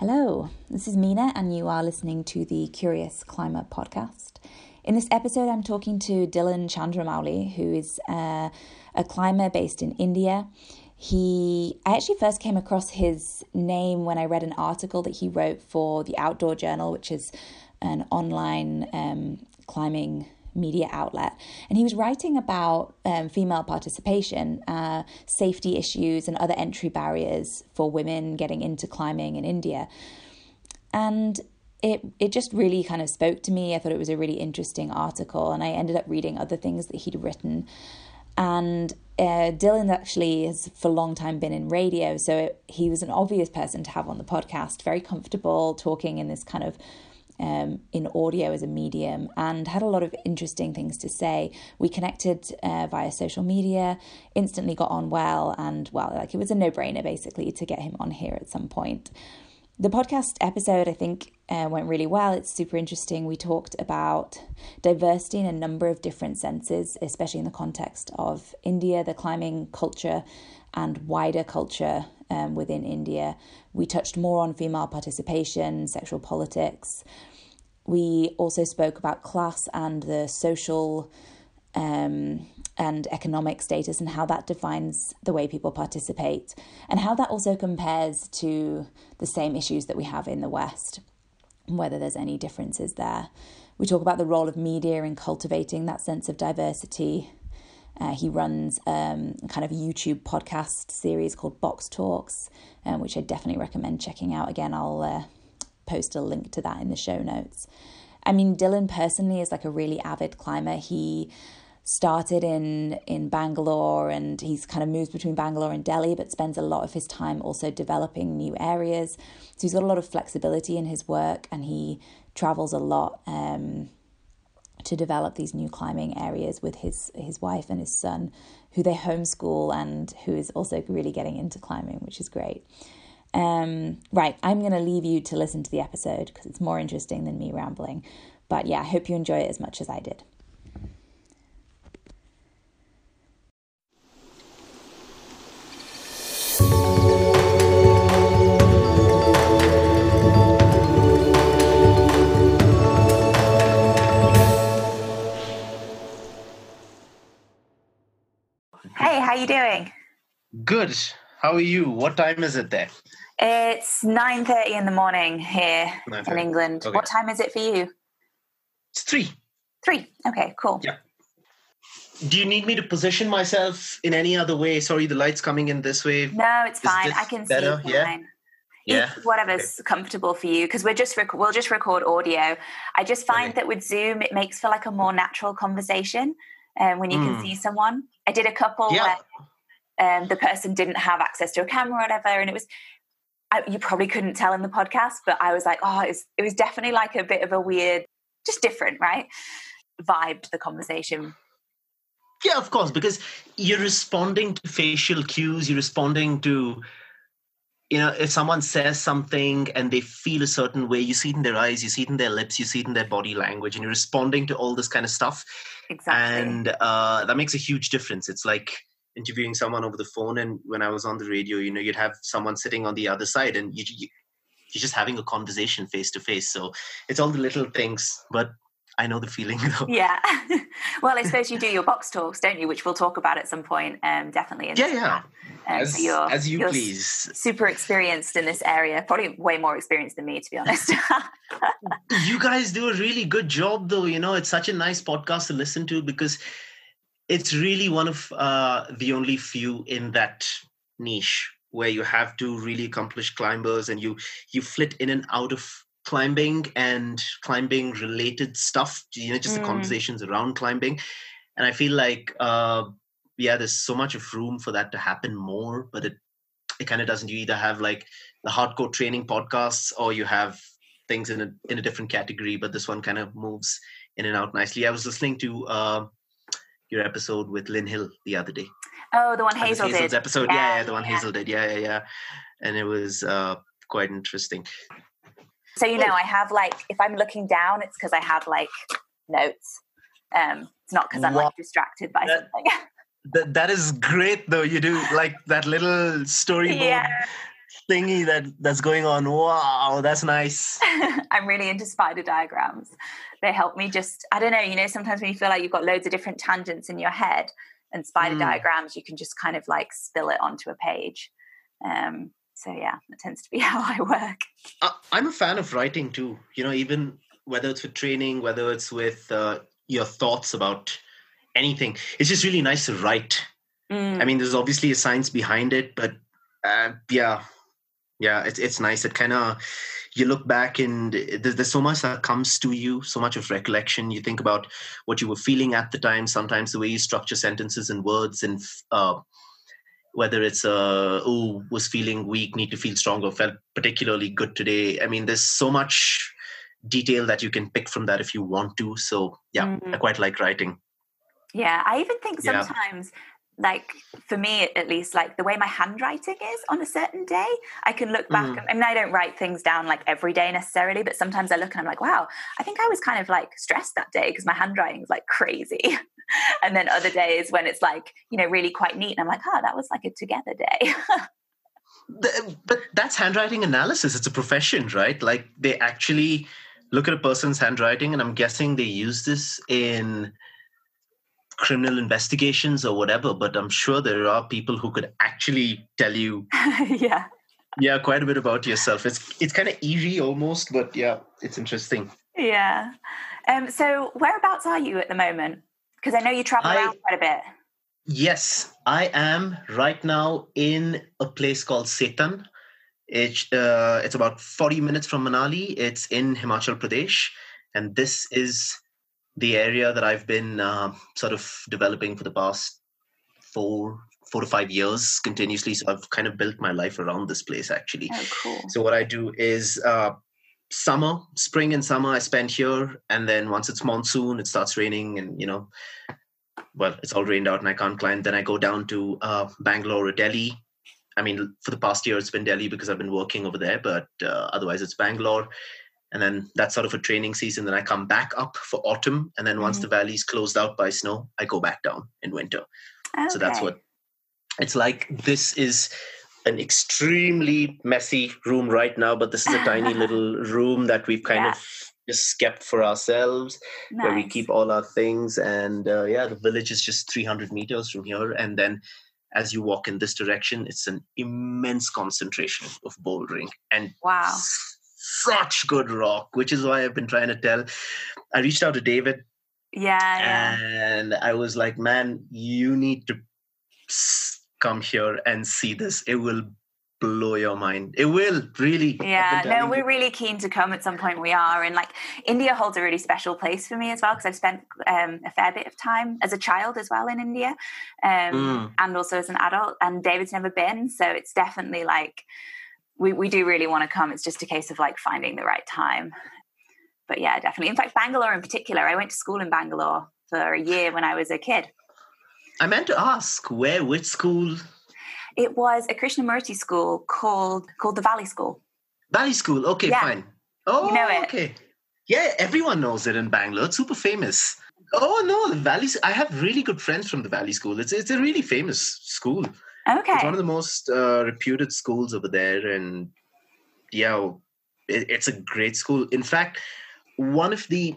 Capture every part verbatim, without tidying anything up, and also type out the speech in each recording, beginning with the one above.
Hello, this is Mina and you are listening to the Curious Climber podcast. In this episode, I'm talking to Dylan Chandramouli, who is uh, a climber based in India. He, I actually first came across his name when I read an article that he wrote for the Outdoor Journal, which is an online um, climbing media outlet. And he was writing about um, female participation, uh, safety issues and other entry barriers for women getting into climbing in India. And it it just really kind of spoke to me. I thought it was a really interesting article, and I ended up reading other things that he'd written. And uh, Dylan actually has for a long time been in radio, so it, he was an obvious person to have on the podcast, very comfortable talking in this kind of Um, in audio as a medium, and had a lot of interesting things to say. We connected uh, via social media, instantly got on well, and well, like it was a no-brainer basically to get him on here at some point. The podcast episode, I think, uh, went really well. It's super interesting. We talked about diversity in a number of different senses, especially in the context of India, the climbing culture, and wider culture um, within India. We touched more on female participation, sexual politics. We also spoke about class and the social um, and economic status and how that defines the way people participate, and how that also compares to the same issues that we have in the West, and whether there's any differences there. We talk about the role of media in cultivating that sense of diversity. Uh, he runs um, a kind of YouTube podcast series called Box Talks, um, which I definitely recommend checking out. Again, I'll uh, post a link to that in the show notes. I mean, Dylan personally is like a really avid climber. He started in, in Bangalore, and he's kind of moved between Bangalore and Delhi, but spends a lot of his time also developing new areas. So he's got a lot of flexibility in his work, and he travels a lot um to develop these new climbing areas with his his wife and his son, who they homeschool and who is also really getting into climbing, which is great. Um, right, I'm going to leave you to listen to the episode because it's more interesting than me rambling. But yeah, I hope you enjoy it as much as I did. Hey, how you doing? Good. How are you? What time is it there? It's nine thirty in the morning here in England. Okay. What time is it for you? It's three. Three. Okay, cool. Yeah. Do you need me to position myself in any other way? Sorry, the light's coming in this way. No, it's fine. I can better? see it yeah? fine. Yeah. It's whatever's okay. comfortable for you, because we're just rec- we'll just record audio. I just find okay. that with Zoom, it makes for like a more natural conversation um, when you mm. can see someone. I did a couple yeah. where um, the person didn't have access to a camera or whatever, and it was, I, you probably couldn't tell in the podcast, but I was like, oh, it was, it was definitely like a bit of a weird, just different, right? Vibe to the conversation. Yeah, of course, because you're responding to facial cues, you're responding to, you know, if someone says something and they feel a certain way, you see it in their eyes, you see it in their lips, you see it in their body language, and you're responding to all this kind of stuff. Exactly. And uh, that makes a huge difference. It's like interviewing someone over the phone, and when I was on the radio, you know, you'd have someone sitting on the other side, and you, you, you're just having a conversation face to face. So it's all the little things, but I know the feeling though. Yeah. Well, I suppose you do your box talks, don't you? Which we'll talk about at some point. Um, definitely. Yeah, yeah. Um, as, so you're, as you you're please. Super experienced in this area. Probably way more experienced than me, to be honest. You guys do a really good job, though. You know, it's such a nice podcast to listen to, because it's really one of uh, the only few in that niche where you have two really accomplished climbers, and you you flit in and out of climbing and climbing related stuff, you know, just mm. the conversations around climbing. And I feel like, uh, yeah, there's so much of room for that to happen more, but it, it kind of doesn't. You either have like the hardcore training podcasts, or you have things in a, in a different category, but this one kind of moves in and out nicely. I was listening to uh, your episode with Lynn Hill the other day. Oh, the one Hazel did. Hazel's episode. Yeah, yeah, yeah, the one yeah. Hazel did. Yeah, yeah, yeah. And it was uh, quite interesting. So, you know, I have like, if I'm looking down, it's because I have like notes. Um, it's not because I'm wow. like distracted by that, something. that, that is great though. You do like that little storyboard yeah. thingy that that's going on. Wow, that's nice. I'm really into spider diagrams. They help me just, I don't know, you know, sometimes when you feel like you've got loads of different tangents in your head, and spider mm. diagrams, you can just kind of like spill it onto a page. Um, so yeah, that tends to be how I work. Uh, I'm a fan of writing too. You know, even whether it's with training, whether it's with uh, your thoughts about anything, it's just really nice to write. Mm. I mean, there's obviously a science behind it, but uh, yeah, yeah, it's it's nice. It kind of, you look back and there's, there's so much that comes to you, so much of recollection. You think about what you were feeling at the time, sometimes the way you structure sentences and words, and uh, whether it's, uh, oh, was feeling weak, need to feel stronger, felt particularly good today. I mean, there's so much detail that you can pick from that if you want to. So yeah, mm-hmm. I quite like writing. Yeah, I even think sometimes... Yeah. Like for me, at least, like the way my handwriting is on a certain day, I can look back. Mm. I mean, I don't write things down like every day necessarily, but sometimes I look and I'm like, wow, I think I was kind of like stressed that day because my handwriting is like crazy. And then other days when it's like, you know, really quite neat, and I'm like, oh, that was like a together day. the, but that's handwriting analysis. It's a profession, right? Like they actually look at a person's handwriting, and I'm guessing they use this in criminal investigations or whatever, but I'm sure there are people who could actually tell you yeah yeah quite a bit about yourself. It's it's kind of eerie almost, but yeah, it's interesting. Yeah. Um so whereabouts are you at the moment? Because I know you travel I, around quite a bit. Yes, I am right now in a place called Setan. It's uh, it's about forty minutes from Manali. It's in Himachal Pradesh, and this is the area that I've been uh, sort of developing for the past four, four to five years continuously. So I've kind of built my life around this place, actually. Oh, cool. So what I do is uh, summer, spring and summer, I spend here. And then once it's monsoon, it starts raining and, you know, well, it's all rained out and I can't climb. Then I go down to uh, Bangalore or Delhi. I mean, for the past year, it's been Delhi because I've been working over there, but uh, otherwise it's Bangalore. And then that's sort of a training season. Then I come back up for autumn. And then once mm-hmm. the valley's closed out by snow, I go back down in winter. Okay. So that's what it's like. This is an extremely messy room right now, but this is a tiny little room that we've kind yeah. of just kept for ourselves, nice. Where we keep all our things. And uh, yeah, the village is just three hundred meters from here. And then as you walk in this direction, it's an immense concentration of bouldering. And wow. such good rock, which is why I've been trying to tell. I reached out to David. Yeah, yeah. And I was like, man, you need to come here and see this. It will blow your mind. It will, really. Yeah, no, we're you. really keen to come at some point. We are. And like India holds a really special place for me as well, because I've spent um, a fair bit of time as a child as well in India, um, mm. and also as an adult. And David's never been. So it's definitely like, We we do really want to come. It's just a case of like finding the right time. But yeah, definitely. In fact, Bangalore in particular, I went to school in Bangalore for a year when I was a kid. I meant to ask, where, which school? It was a Krishnamurti school called called the Valley School. Valley School, okay, yeah. fine. Oh, you know it. Okay. Yeah, everyone knows it in Bangalore. It's super famous. Oh no, the Valley. I have really good friends from the Valley School. It's it's a really famous school. Okay. It's one of the most uh, reputed schools over there. And yeah, it, it's a great school. In fact, one of the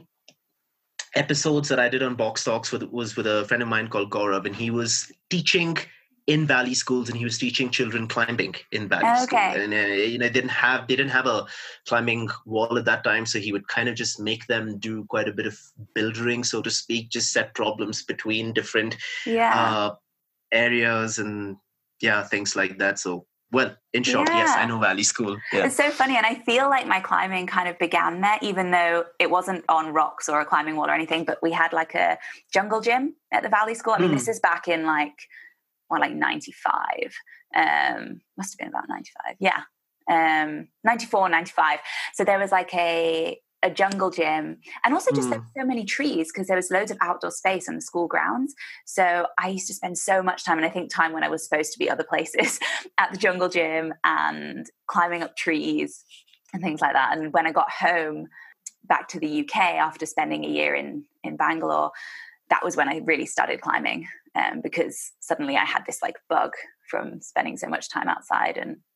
episodes that I did on Box Talks with, was with a friend of mine called Gaurav, and he was teaching in Valley schools, and he was teaching children climbing in Valley okay. school. And uh, you know, didn't have they didn't have a climbing wall at that time, so he would kind of just make them do quite a bit of buildering, so to speak, just set problems between different yeah. uh, areas and yeah, things like that. So, well, in short, yeah. yes, I know Valley School. Yeah. It's so funny. And I feel like my climbing kind of began there, even though it wasn't on rocks or a climbing wall or anything, but we had like a jungle gym at the Valley School. I mean, mm. this is back in like, well, like ninety-five. Um, must have been about ninety-five. Yeah. Um, ninety-four, ninety-five. So there was like a, a jungle gym, and also just mm. like so many trees, because there was loads of outdoor space on the school grounds. So I used to spend so much time, and I think time when I was supposed to be other places, at the jungle gym and climbing up trees and things like that. And when I got home back to the U K after spending a year in, in Bangalore, that was when I really started climbing, um, because suddenly I had this like bug from spending so much time outside and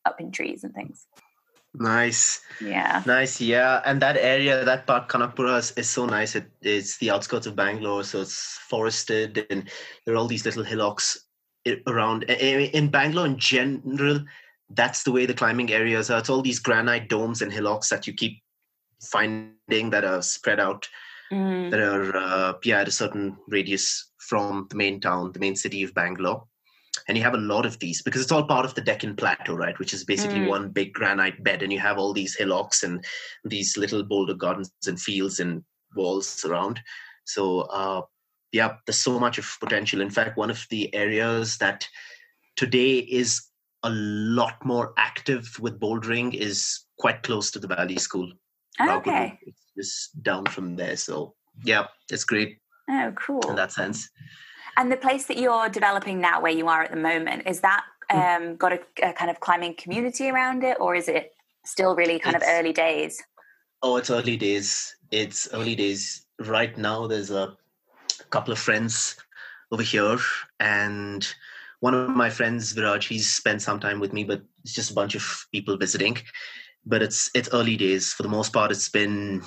up in trees and things. Nice. Yeah. Nice. Yeah. And that area, that part, Kanakpura, is, is so nice. It, it's the outskirts of Bangalore. So it's forested and there are all these little hillocks around. In Bangalore in general, that's the way the climbing areas are. It's all these granite domes and hillocks that you keep finding that are spread out, mm. that are, uh, yeah, at a certain radius from the main town, the main city of Bangalore. And you have a lot of these because it's all part of the Deccan Plateau, right? Which is basically mm. one big granite bed. And you have all these hillocks and these little boulder gardens and fields and walls around. So, uh, yeah, there's so much of potential. In fact, one of the areas that today is a lot more active with bouldering is quite close to the Valley School. Oh, okay. It's just down from there. So, yeah, it's great. Oh, cool. In that sense. And the place that you're developing now, where you are at the moment, is that um, got a, a kind of climbing community around it, or is it still really kind it's, of early days? Oh, it's early days. It's early days. Right now, there's a couple of friends over here, and one of my friends, Viraj, he's spent some time with me, but it's just a bunch of people visiting. But it's it's early days. For the most part, it's been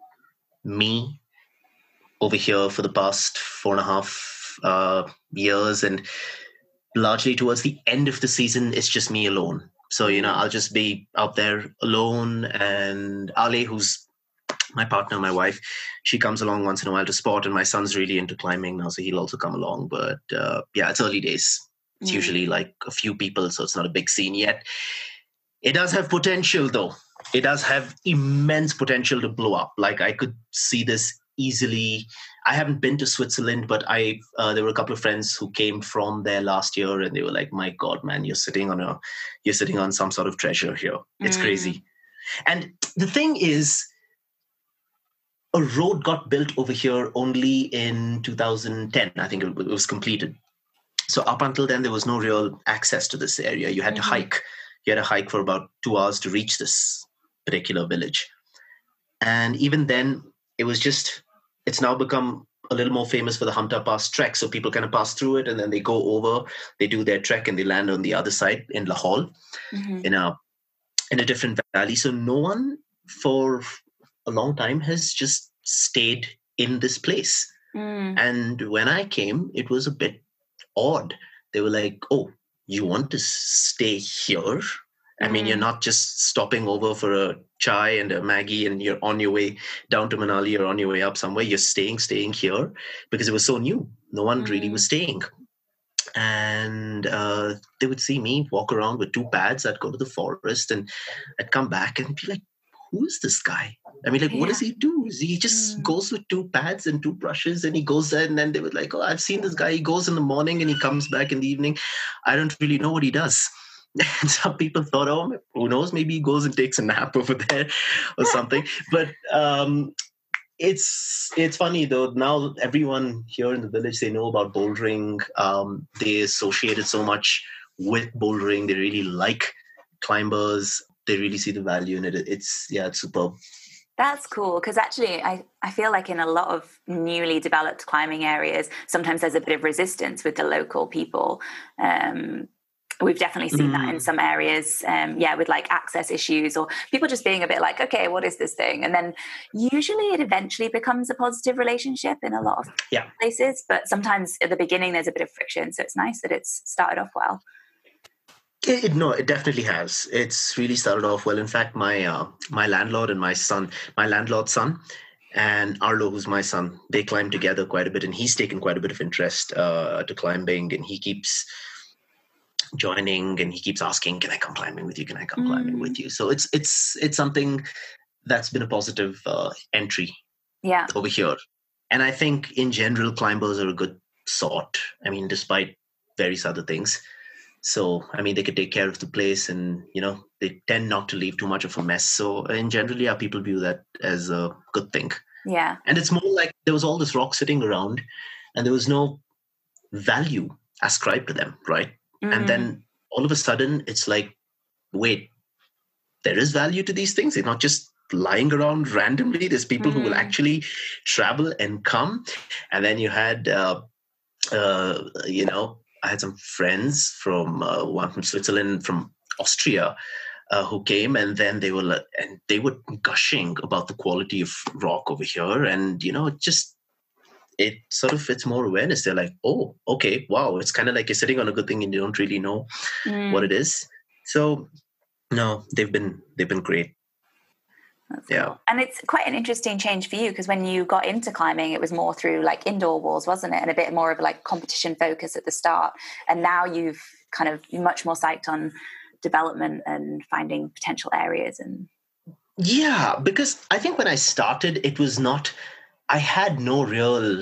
me over here for the past four and a half uh years, and largely towards the end of the season it's just me alone. So, you know, I'll just be out there alone, and Ale, who's my partner, my wife, she comes along once in a while to sport, and my son's really into climbing now, so he'll also come along. But uh, yeah, it's early days. It's mm. usually like a few people, so it's not a big scene yet. It does have potential though. It does have immense potential to blow up. Like, I could see this easily. I haven't been to Switzerland, but I uh, there were a couple of friends who came from there last year, and they were like, "My God, man, you're sitting on a you're sitting on some sort of treasure here. It's mm. crazy." And the thing is, a road got built over here only in two thousand ten. I think it was completed. So up until then, there was no real access to this area. You had mm-hmm. to hike. You had to hike for about two hours to reach this particular village. And even then, it was just, it's now become a little more famous for the Hunter Pass trek. So people kind of pass through it and then they go over, they do their trek and they land on the other side in Lahore, mm-hmm. in a in a different valley. So no one for a long time has just stayed in this place. Mm. And when I came, it was a bit odd. They were like, "Oh, you want to stay here? I mean, mm. you're not just stopping over for a chai and a Maggie and you're on your way down to Manali or on your way up somewhere. You're staying, staying here," because it was so new. No one mm. really was staying. And uh, they would see me walk around with two pads. I'd go to the forest and I'd come back and be like, "Who is this guy? I mean, like, yeah. what does he do? He just mm. goes with two pads and two brushes and he goes there." And then they would like, "Oh, I've seen this guy. He goes in the morning and he comes back in the evening. I don't really know what he does." And some people thought, "Oh, who knows? Maybe he goes and takes a nap over there or something." But um, it's it's funny though. Now everyone here in the village, they know about bouldering. Um, they associate it so much with bouldering. They really like climbers. They really see the value in it. It's yeah, it's superb. That's cool, because actually I, I feel like in a lot of newly developed climbing areas, sometimes there's a bit of resistance with the local people. Um, we've definitely seen mm. that in some areas, um, yeah, with like access issues or people just being a bit like, "Okay, what is this thing?" And then usually it eventually becomes a positive relationship in a lot of yeah. places. But sometimes at the beginning there's a bit of friction. So it's nice that it's started off well. It, it, no, it definitely has. It's really started off well. In fact, my uh, my landlord and my son, my landlord's son, and Arlo, who's my son, they climb together quite a bit, and he's taken quite a bit of interest uh, to climbing, and he keeps joining, and he keeps asking, "Can I come climbing with you? Can I come mm. climbing with you?" So it's it's it's something that's been a positive uh, entry, yeah, over here. And I think in general, climbers are a good sort. I mean, despite various other things. So, I mean, they could take care of the place and, you know, they tend not to leave too much of a mess. So in general, yeah, people view that as a good thing. Yeah. And it's more like there was all this rock sitting around and there was no value ascribed to them, right? Mm. And then all of a sudden, it's like, wait, there is value to these things. They're not just lying around randomly. There's people mm. who will actually travel and come. And then you had, uh, uh, you know, I had some friends from uh, one from Switzerland, from Austria uh, who came, and then they were like, and they were gushing about the quality of rock over here, and you know, it just it sort of it's more awareness. They're like, oh, okay, wow, it's kind of like you're sitting on a good thing and you don't really know Mm. what it is. So no, they've been they've been great. That's yeah. Cool. And it's quite an interesting change for you, because when you got into climbing, it was more through like indoor walls, wasn't it? And a bit more of like competition focus at the start. And now you've kind of you're much more psyched on development and finding potential areas. And yeah, because I think when I started, it was not, I had no real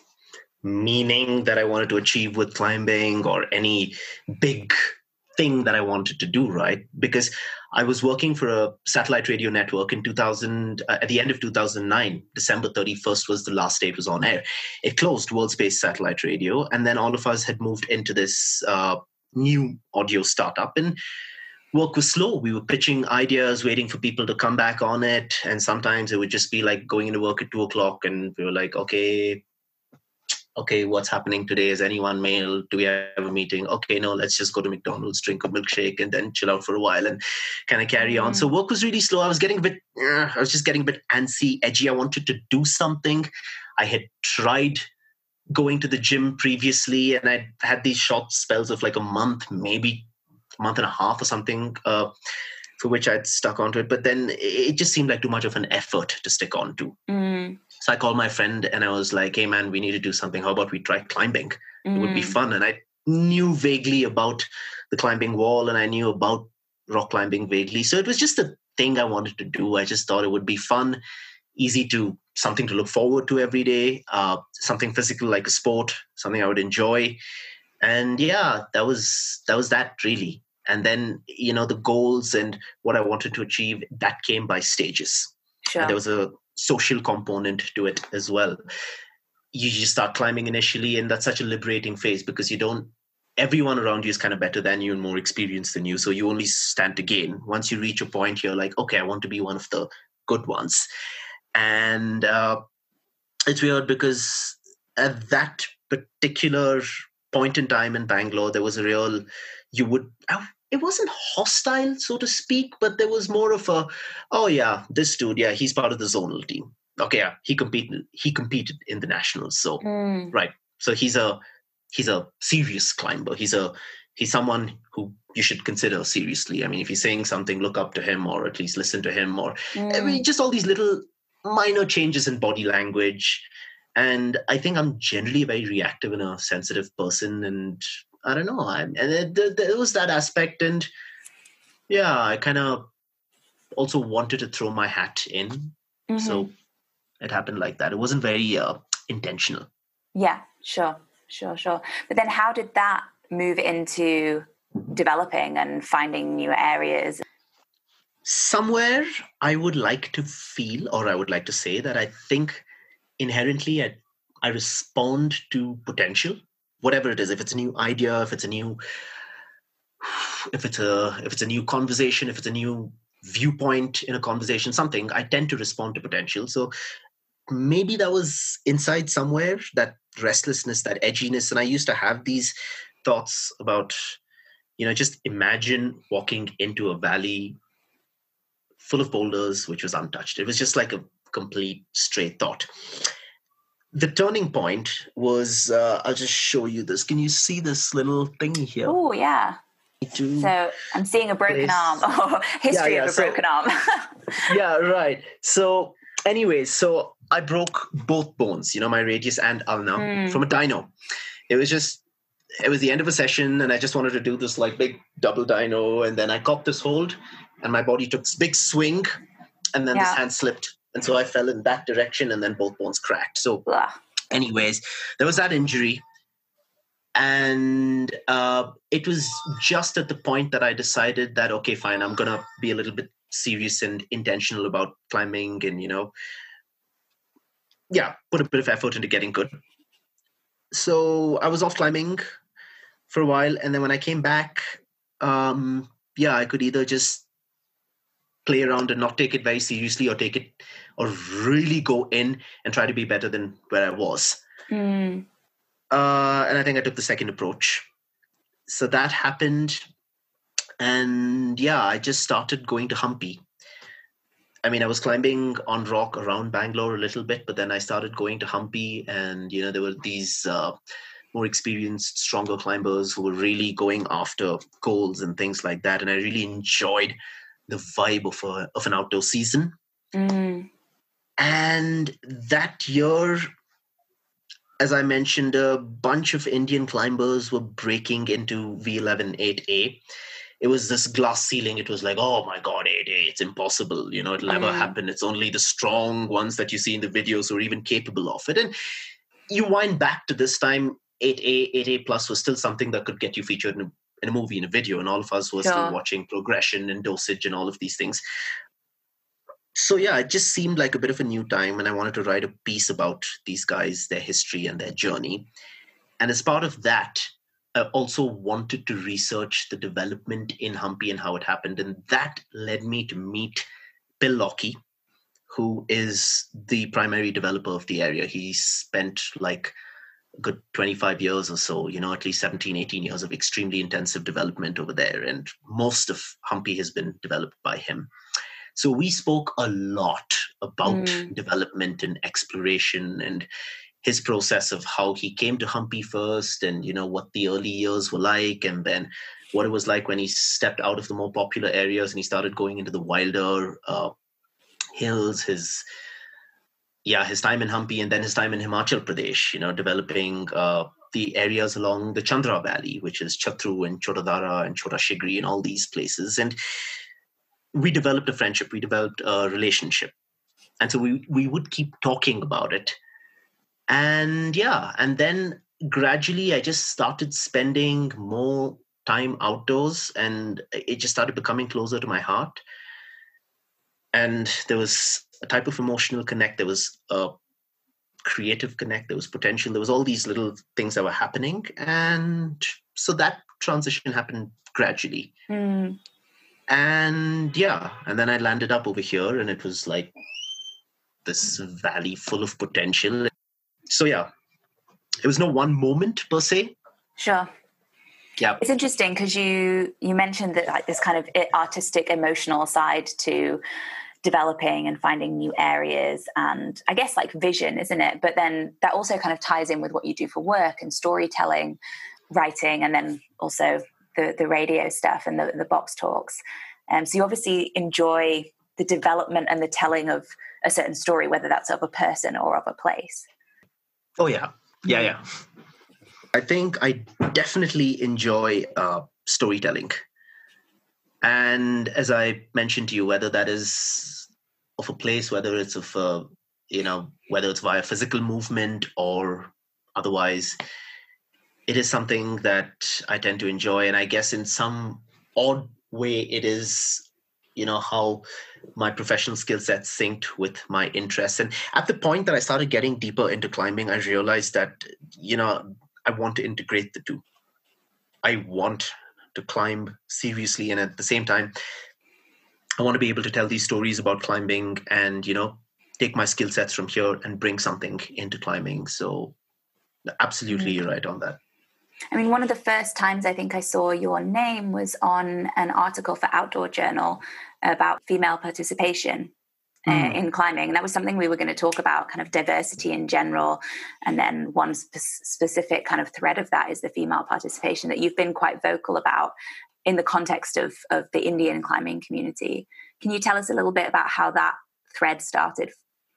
meaning that I wanted to achieve with climbing or any big thing that I wanted to do, right? Because I was working for a satellite radio network in two thousand, uh, at the end of two thousand nine, December thirty-first was the last day it was on air. It closed, World Space Satellite Radio. And then all of us had moved into this uh, new audio startup, and work was slow. We were pitching ideas, waiting for people to come back on it. And sometimes it would just be like going into work at two o'clock and we were like, okay, okay, what's happening today? Is anyone mail? Do we have a meeting? Okay, no, let's just go to McDonald's, drink a milkshake, and then chill out for a while and kind of carry mm. on. So work was really slow. I was getting a bit, uh, I was just getting a bit antsy, edgy. I wanted to do something. I had tried going to the gym previously, and I had these short spells of like a month, maybe a month and a half or something, uh, for which I'd stuck onto it. But then it just seemed like too much of an effort to stick on to. Mm. So I called my friend and I was like, hey man, we need to do something. How about we try climbing? Mm. It would be fun. And I knew vaguely about the climbing wall and I knew about rock climbing vaguely. So it was just a thing I wanted to do. I just thought it would be fun, easy to, something to look forward to every day, uh, something physical like a sport, something I would enjoy. And yeah, that was, that was that really. And then, you know, the goals and what I wanted to achieve, that came by stages. Sure. And there was a social component to it as well. You just start climbing initially, and that's such a liberating phase because you don't, everyone around you is kind of better than you and more experienced than you. So you only stand to gain. Once you reach a point, you're like, okay, I want to be one of the good ones. And uh, it's weird because at that particular point in time in Bangalore, there was a real, you would, it wasn't hostile, so to speak, but there was more of a, oh yeah, this dude, yeah, he's part of the zonal team. Okay, yeah, he competed, he competed in the nationals. So, mm. right. So he's a, he's a serious climber. He's a, he's someone who you should consider seriously. I mean, if he's saying something, look up to him or at least listen to him or, mm. I mean, just all these little minor changes in body language. And I think I'm generally a very reactive and a sensitive person. And I don't know. I, and it, there was that aspect. And yeah, I kind of also wanted to throw my hat in. Mm-hmm. So it happened like that. It wasn't very uh, intentional. Yeah, sure, sure, sure. But then how did that move into developing and finding new areas? Somewhere I would like to feel, or I would like to say that I think inherently I, I respond to potential, whatever it is. If it's a new idea, if it's a new, if it's a, if it's a new conversation, if it's a new viewpoint in a conversation, something, I tend to respond to potential. So maybe that was inside somewhere, that restlessness, that edginess. And I used to have these thoughts about, you know, just imagine walking into a valley full of boulders, which was untouched. It was just like a complete straight thought. The turning point was, uh, I'll just show you this. Can you see this little thingy here? Oh, yeah. So I'm seeing a broken place. arm, or history yeah, yeah. of a so, broken arm. yeah, right. So anyways, so I broke both bones, you know, my radius and ulna mm. from a dyno. It was just, it was the end of a session and I just wanted to do this like big double dyno. And then I caught this hold and my body took this big swing and then yeah. this hand slipped. And so I fell in that direction and then both bones cracked. So Blah. anyways, there was that injury. And uh, it was just at the point that I decided that, okay, fine, I'm going to be a little bit serious and intentional about climbing and, you know, yeah, put a bit of effort into getting good. So I was off climbing for a while. And then when I came back, um, yeah, I could either just play around and not take it very seriously or take it or really go in and try to be better than where I was. Mm. Uh, and I think I took the second approach. So that happened. And yeah, I just started going to Hampi. I mean, I was climbing on rock around Bangalore a little bit, but then I started going to Hampi, and you know, there were these uh, more experienced, stronger climbers who were really going after goals and things like that. And I really enjoyed the vibe of a, of an outdoor season. Mm. And that year, as I mentioned, a bunch of Indian climbers were breaking into V eleven eight A. It was this glass ceiling. It was like, oh my God, eight A, it's impossible. You know, it'll never Mm. happen. It's only the strong ones that you see in the videos who are even capable of it. And you wind back to this time, eight A, eight A plus was still something that could get you featured in a, in a movie, in a video. And all of us were Sure. still watching progression and dosage and all of these things. So yeah, it just seemed like a bit of a new time, and I wanted to write a piece about these guys, their history and their journey. And as part of that, I also wanted to research the development in Hampi and how it happened. And that led me to meet Bill Lockie, who is the primary developer of the area. He spent like a good twenty-five years or so, you know, at least seventeen, eighteen years of extremely intensive development over there. And most of Hampi has been developed by him. So we spoke a lot about Mm. development and exploration and his process of how he came to Hampi first, and you know what the early years were like, and then what it was like when he stepped out of the more popular areas and he started going into the wilder uh, hills. His yeah, his time in Hampi, and then his time in Himachal Pradesh. You know, developing uh, the areas along the Chandra Valley, which is Chatru and Chotadara and Chota Shigri and all these places. And we developed a friendship. We developed a relationship, and so we we would keep talking about it. And yeah, and then gradually I just started spending more time outdoors, and it just started becoming closer to my heart. And there was a type of emotional connect. There was a creative connect. There was potential. There was all these little things that were happening. And so that transition happened gradually. Mm. And yeah, and then I landed up over here, and it was like this valley full of potential. So yeah, it was no one moment per se. Sure. Yeah. It's interesting because you you mentioned that like this kind of artistic, emotional side to developing and finding new areas, and I guess like vision, isn't it? But then that also kind of ties in with what you do for work and storytelling, writing, and then also the the radio stuff and the, the box talks. Um, so you obviously enjoy the development and the telling of a certain story, whether that's of a person or of a place. Oh yeah, yeah, yeah. I think I definitely enjoy uh, storytelling. And as I mentioned to you, whether that is of a place, whether it's of, a, you know, whether it's via physical movement or otherwise, it is something that I tend to enjoy. And I guess in some odd way, it is, you know, how my professional skill set synced with my interests. And at the point that I started getting deeper into climbing, I realized that, you know, I want to integrate the two. I want to climb seriously, and at the same time, I want to be able to tell these stories about climbing and, you know, take my skill sets from here and bring something into climbing. So absolutely, you're right on that. I mean, one of the first times I think I saw your name was on an article for Outdoor Journal about female participation uh, mm. in climbing. And that was something we were going to talk about, kind of diversity in general. And then one spe- specific kind of thread of that is the female participation that you've been quite vocal about in the context of, of the Indian climbing community. Can you tell us a little bit about how that thread started?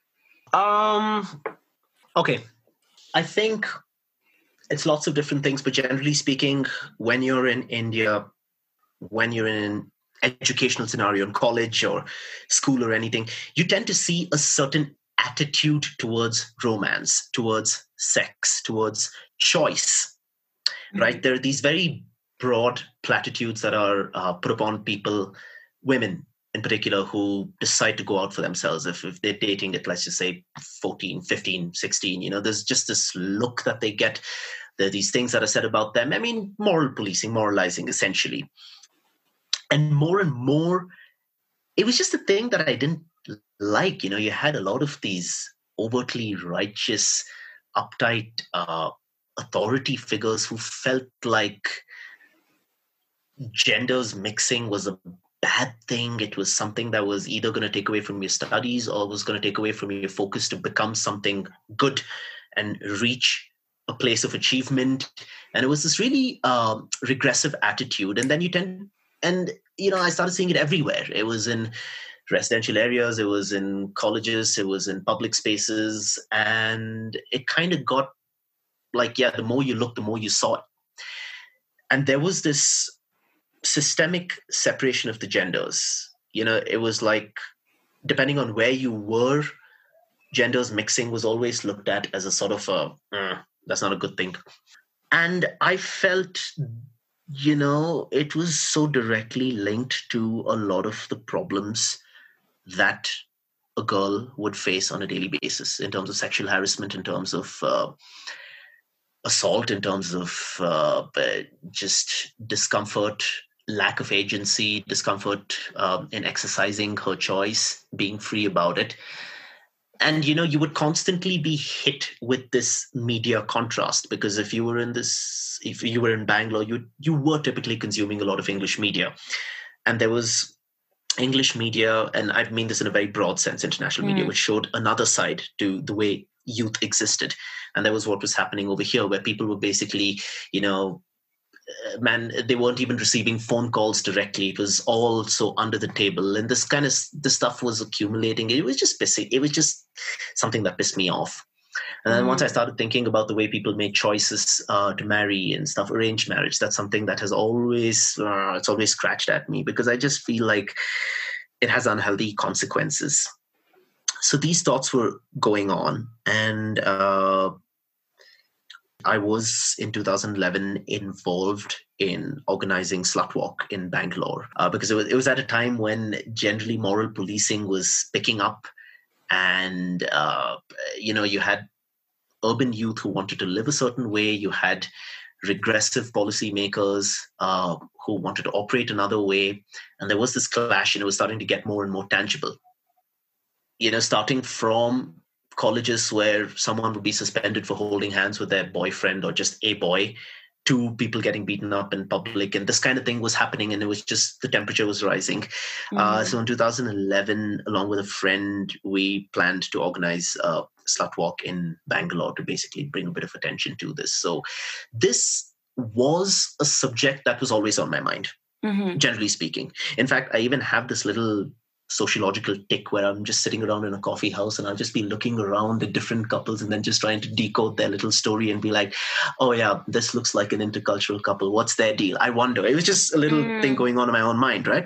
Um. Okay. I think it's lots of different things, but generally speaking, when you're in India, when you're in an educational scenario in college or school or anything, you tend to see a certain attitude towards romance, towards sex, towards choice, mm-hmm. right? There are these very broad platitudes that are uh, put upon people, women in particular, who decide to go out for themselves. If, if they're dating at, let's just say, fourteen, fifteen, sixteen, you know, there's just this look that they get. There are these things that are said about them. I mean, moral policing, moralizing, essentially. And more and more, it was just a thing that I didn't like. You know, you had a lot of these overtly righteous, uptight uh, authority figures who felt like genders mixing was a bad thing. It was something that was either going to take away from your studies or was going to take away from your focus to become something good and reach a place of achievement. And it was this really um, regressive attitude. And then you tend, and, you know, I started seeing it everywhere. It was in residential areas, it was in colleges, it was in public spaces. And it kind of got like, yeah, the more you look, the more you saw it. And there was this systemic separation of the genders. You know, it was like, depending on where you were, genders mixing was always looked at as a sort of a, uh, that's not a good thing. And I felt, you know, it was so directly linked to a lot of the problems that a girl would face on a daily basis in terms of sexual harassment, in terms of uh, assault, in terms of uh, just discomfort, lack of agency, discomfort um, in exercising her choice, being free about it. And, you know, you would constantly be hit with this media contrast, because if you were in this, if you were in Bangalore, you you were typically consuming a lot of English media. And there was English media, and I mean this in a very broad sense, international media, mm. which showed another side to the way youth existed. And there was what was happening over here, where people were basically, you know, man, they weren't even receiving phone calls directly. It was all so under the table. And this kind of, this stuff was accumulating. It was just pissing. It was just something that pissed me off. And then mm. once I started thinking about the way people made choices uh, to marry and stuff, arranged marriage, that's something that has always, uh, it's always scratched at me, because I just feel like it has unhealthy consequences. So these thoughts were going on. And uh, I was, in two thousand eleven, involved in organizing Slut Walk in Bangalore, uh, because it was, it was at a time when generally moral policing was picking up. And, uh, you know, you had urban youth who wanted to live a certain way. You had regressive policymakers uh, who wanted to operate another way. And there was this clash, and it was starting to get more and more tangible. You know, starting from colleges where someone would be suspended for holding hands with their boyfriend or just a boy, to people getting beaten up in public. And this kind of thing was happening, and it was just, the temperature was rising. Mm-hmm. Uh, so in two thousand eleven, along with a friend, we planned to organize a Slut Walk in Bangalore to basically bring a bit of attention to this. So this was a subject that was always on my mind, mm-hmm. generally speaking. In fact, I even have this little sociological tick where I'm just sitting around in a coffee house, and I'll just be looking around at different couples and then just trying to decode their little story and be like, oh yeah, this looks like an intercultural couple. What's their deal? I wonder. It was just a little mm. thing going on in my own mind, right?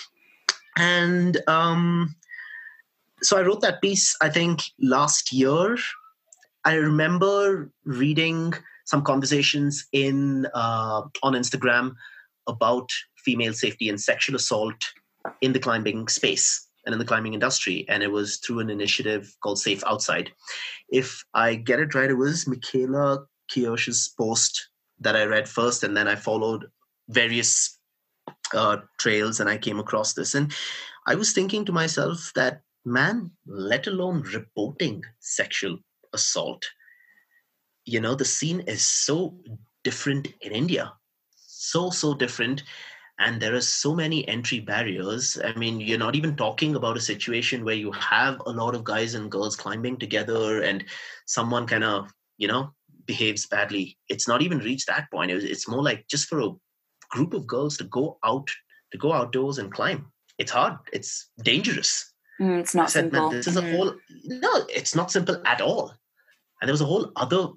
And um, so I wrote that piece, I think, last year. I remember reading some conversations in uh, on Instagram about female safety and sexual assault in the climbing space and in the climbing industry. And it was through an initiative called Safe Outside. If I get it right, it was Michaela Kirsch's post that I read first, and then I followed various uh, trails, and I came across this. And I was thinking to myself that, man, let alone reporting sexual assault, you know, the scene is so different in India. So, so different. And there are so many entry barriers. I mean, you're not even talking about a situation where you have a lot of guys and girls climbing together and someone kind of, you know, behaves badly. It's not even reached that point. It's more like just for a group of girls to go out, to go outdoors and climb. It's hard. It's dangerous. Mm, it's not said, simple. This is a mm. whole, no, it's not simple at all. And there was a whole other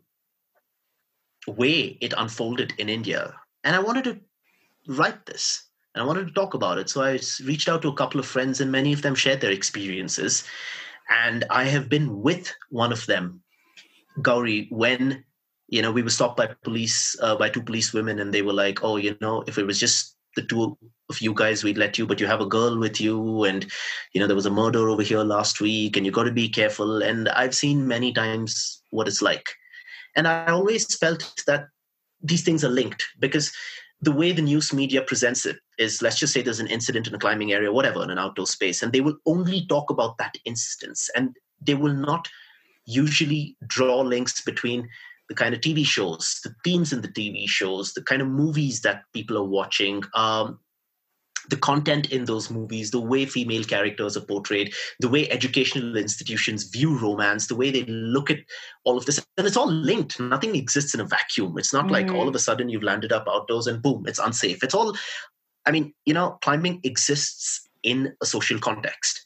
way it unfolded in India. And I wanted to write this, and I wanted to talk about it. So I reached out to a couple of friends, and many of them shared their experiences. And I have been with one of them, Gauri, when, you know, we were stopped by police, uh, by two police women, and they were like, oh, you know, if it was just the two of you guys, we'd let you, but you have a girl with you, and, you know, there was a murder over here last week, and you got to be careful. And I've seen many times what it's like. And I always felt that these things are linked, because the way the news media presents it is, let's just say there's an incident in a climbing area, whatever, in an outdoor space, and they will only talk about that instance. And they will not usually draw links between the kind of T V shows, the themes in the T V shows, the kind of movies that people are watching, um, the content in those movies, the way female characters are portrayed, the way educational institutions view romance, the way they look at all of this. And it's all linked. Nothing exists in a vacuum. It's not mm-hmm. like all of a sudden you've landed up outdoors and boom, it's unsafe. It's all, I mean, you know, climbing exists in a social context.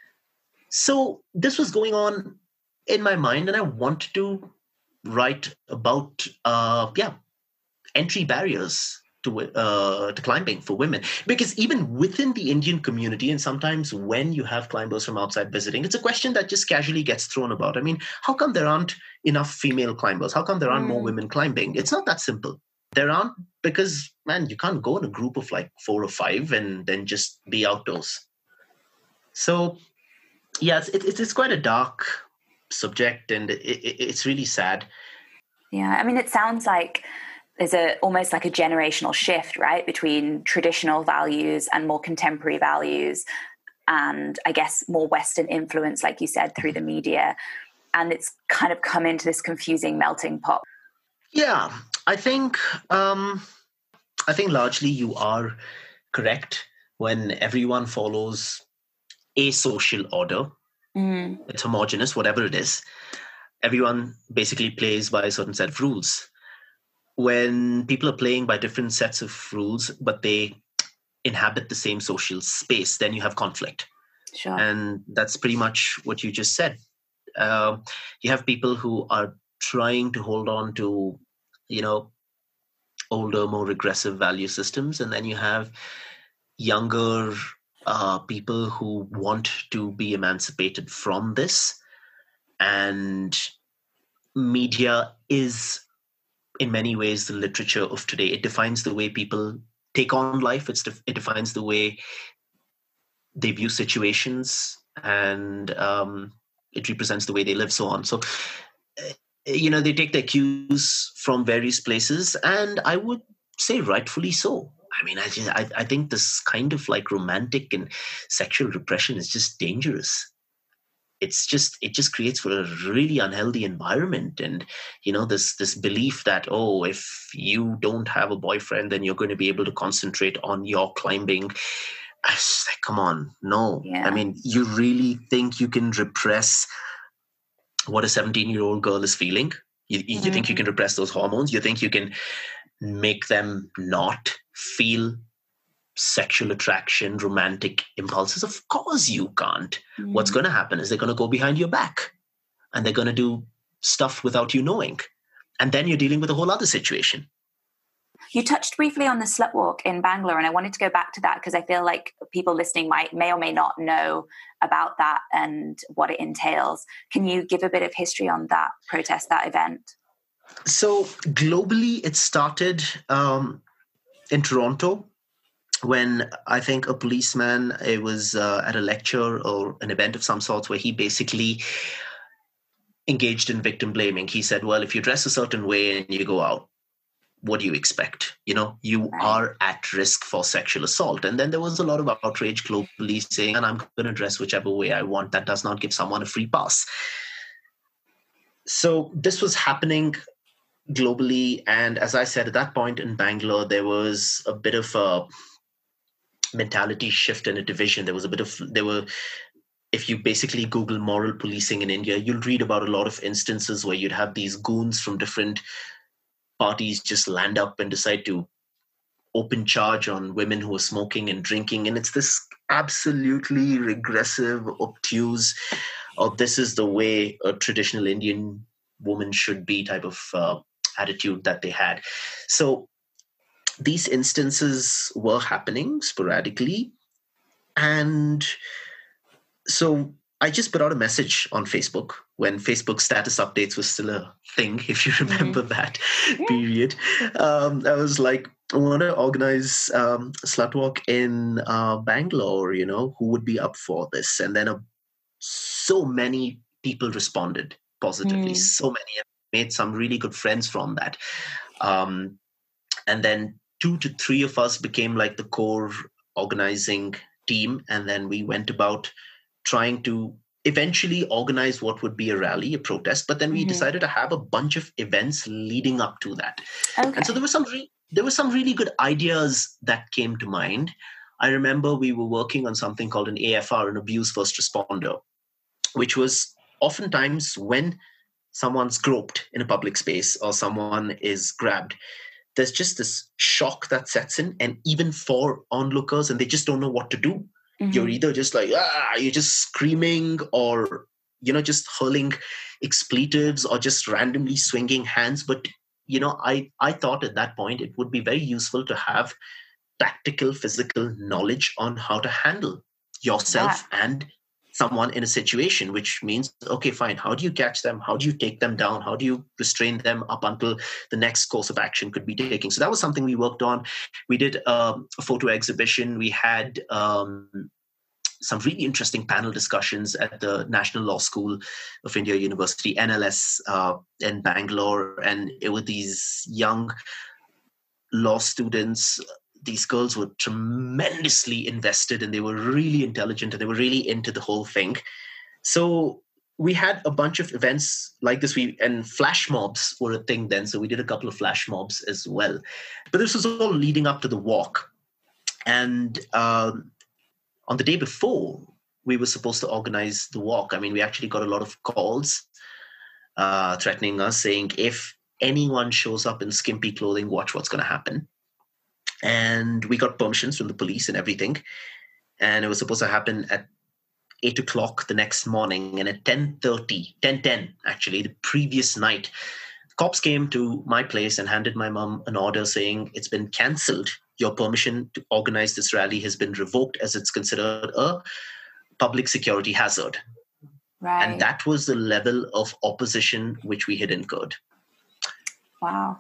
So this was going on in my mind, and I wanted to write about, uh, yeah, entry barriers to uh, to climbing for women. Because even within the Indian community, and sometimes when you have climbers from outside visiting, it's a question that just casually gets thrown about. I mean, how come there aren't enough female climbers? How come there aren't mm. more women climbing? It's not that simple. There aren't because, man, you can't go in a group of like four or five and then just be outdoors. So, yeah, it's, it's, it's quite a dark subject, and it, it, it's really sad. Yeah, I mean, it sounds like there's a almost like a generational shift, right, between traditional values and more contemporary values, and I guess more Western influence, like you said, through the media. And it's kind of come into this confusing melting pot. Yeah, I think um, I think largely you are correct when everyone follows a social order. Mm. It's homogenous, whatever it is. Everyone basically plays by a certain set of rules. When people are playing by different sets of rules, but they inhabit the same social space, then you have conflict. Sure. And that's pretty much what you just said. Uh, you have people who are trying to hold on to, you know, older, more regressive value systems. And then you have younger uh, people who want to be emancipated from this. And media is, in many ways, the literature of today. It defines the way people take on life. It's def- it defines the way they view situations, and um, it represents the way they live, so on. So, uh, you know, they take their cues from various places, and I would say rightfully so. I mean, I, just, I, I think this kind of like romantic and sexual repression is just dangerous. It's just, it just creates for a really unhealthy environment. And, you know, this, this belief that, oh, if you don't have a boyfriend, then you're going to be able to concentrate on your climbing. I just like, come on, no. Yeah. I mean, you really think you can repress what a seventeen year old girl is feeling? You, you mm-hmm. think you can repress those hormones? You think you can make them not feel sexual attraction, romantic impulses? Of course you can't. Mm. What's going to happen is they're going to go behind your back and they're going to do stuff without you knowing. And then you're dealing with a whole other situation. You touched briefly on the slut walk in Bangalore, and I wanted to go back to that because I feel like people listening might may or may not know about that and what it entails. Can you give a bit of history on that protest, that event? So globally, it started um, in Toronto, when I think a policeman, it was uh, at a lecture or an event of some sorts where he basically engaged in victim blaming. He said, well, if you dress a certain way and you go out, what do you expect? You know, you right. are at risk for sexual assault. And then there was a lot of outrage globally saying, and I'm going to dress whichever way I want. That does not give someone a free pass. So this was happening globally. And as I said, at that point in Bangalore, there was a bit of a mentality shift and a division. There was a bit of, there were, if you basically Google moral policing in India, you'll read about a lot of instances where you'd have these goons from different parties just land up and decide to open charge on women who are smoking and drinking. And it's this absolutely regressive, obtuse, or this is the way a traditional Indian woman should be type of uh, attitude that they had. So these instances were happening sporadically. And so I just put out a message on Facebook when Facebook status updates was still a thing, if you remember mm-hmm. that yeah. period. Um, I was like, I want to organize um, a slut walk in uh, Bangalore, you know, who would be up for this? And then uh, so many people responded positively. Mm. So many. I made some really good friends from that. Um, and then two to three of us became like the core organizing team. And then we went about trying to eventually organized what would be a rally, a protest, but then we mm-hmm. decided to have a bunch of events leading up to that. Okay. And so there were some re- there were some really good ideas that came to mind. I remember we were working on something called an A F R, an abuse first responder, which was oftentimes when someone's groped in a public space or someone is grabbed, there's just this shock that sets in, and even for onlookers, and they just don't know what to do. Mm-hmm. You're either just like, ah, you're just screaming, or, you know, just hurling expletives or just randomly swinging hands. But, you know, I, I thought at that point it would be very useful to have tactical, physical knowledge on how to handle yourself yeah. and someone in a situation, which means, okay, fine. How do you catch them? How do you take them down? How do you restrain them up until the next course of action could be taken? So that was something we worked on. We did um, a photo exhibition. We had um, some really interesting panel discussions at the National Law School of India University, N L S, uh, in Bangalore. And it were these young law students. These girls were tremendously invested, and they were really intelligent, and they were really into the whole thing. So we had a bunch of events like this. We and flash mobs were a thing then. So we did a couple of flash mobs as well. But this was all leading up to the walk. And um, on the day before, we were supposed to organize the walk. I mean, we actually got a lot of calls uh, threatening us, saying, if anyone shows up in skimpy clothing, watch what's going to happen. And we got permissions from the police and everything. And it was supposed to happen at eight o'clock the next morning. And at ten thirty, ten ten, actually, the previous night, cops came to my place and handed my mom an order saying, it's been cancelled. Your permission to organize this rally has been revoked as it's considered a public security hazard. Right. And that was the level of opposition which we had incurred. Wow.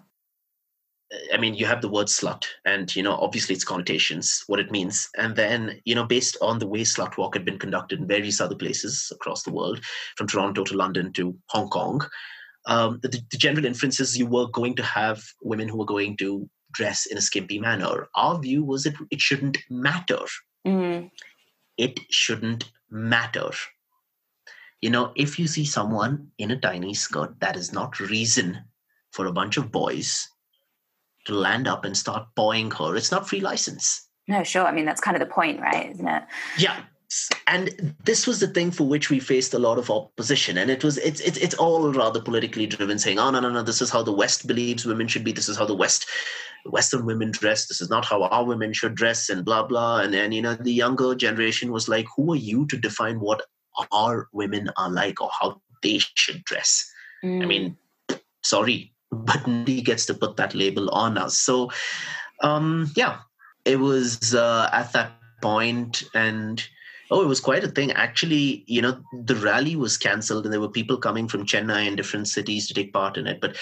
I mean, you have the word slut, and, you know, obviously its connotations, what it means. And then, you know, based on the way Slut Walk had been conducted in various other places across the world, from Toronto to London to Hong Kong, um, the, the general inference is you were going to have women who were going to dress in a skimpy manner. Our view was that it shouldn't matter. Mm. It shouldn't matter. You know, if you see someone in a tiny skirt, that is not reason for a bunch of boys to land up and start pawing her. It's not free license. No, sure. I mean, that's kind of the point, right? Isn't it? Yeah. And this was the thing for which we faced a lot of opposition. And it was, it's, it's, it's all rather politically driven, saying, oh, no, no, no, this is how the West believes women should be. This is how the West, Western women dress. This is not how our women should dress, and blah, blah. And then, you know, the younger generation was like, who are you to define what our women are like or how they should dress? Mm. I mean, sorry, but nobody gets to put that label on us. So, um, yeah, it was uh, at that point, and oh, it was quite a thing. Actually, you know, the rally was cancelled, and there were people coming from Chennai and different cities to take part in it. But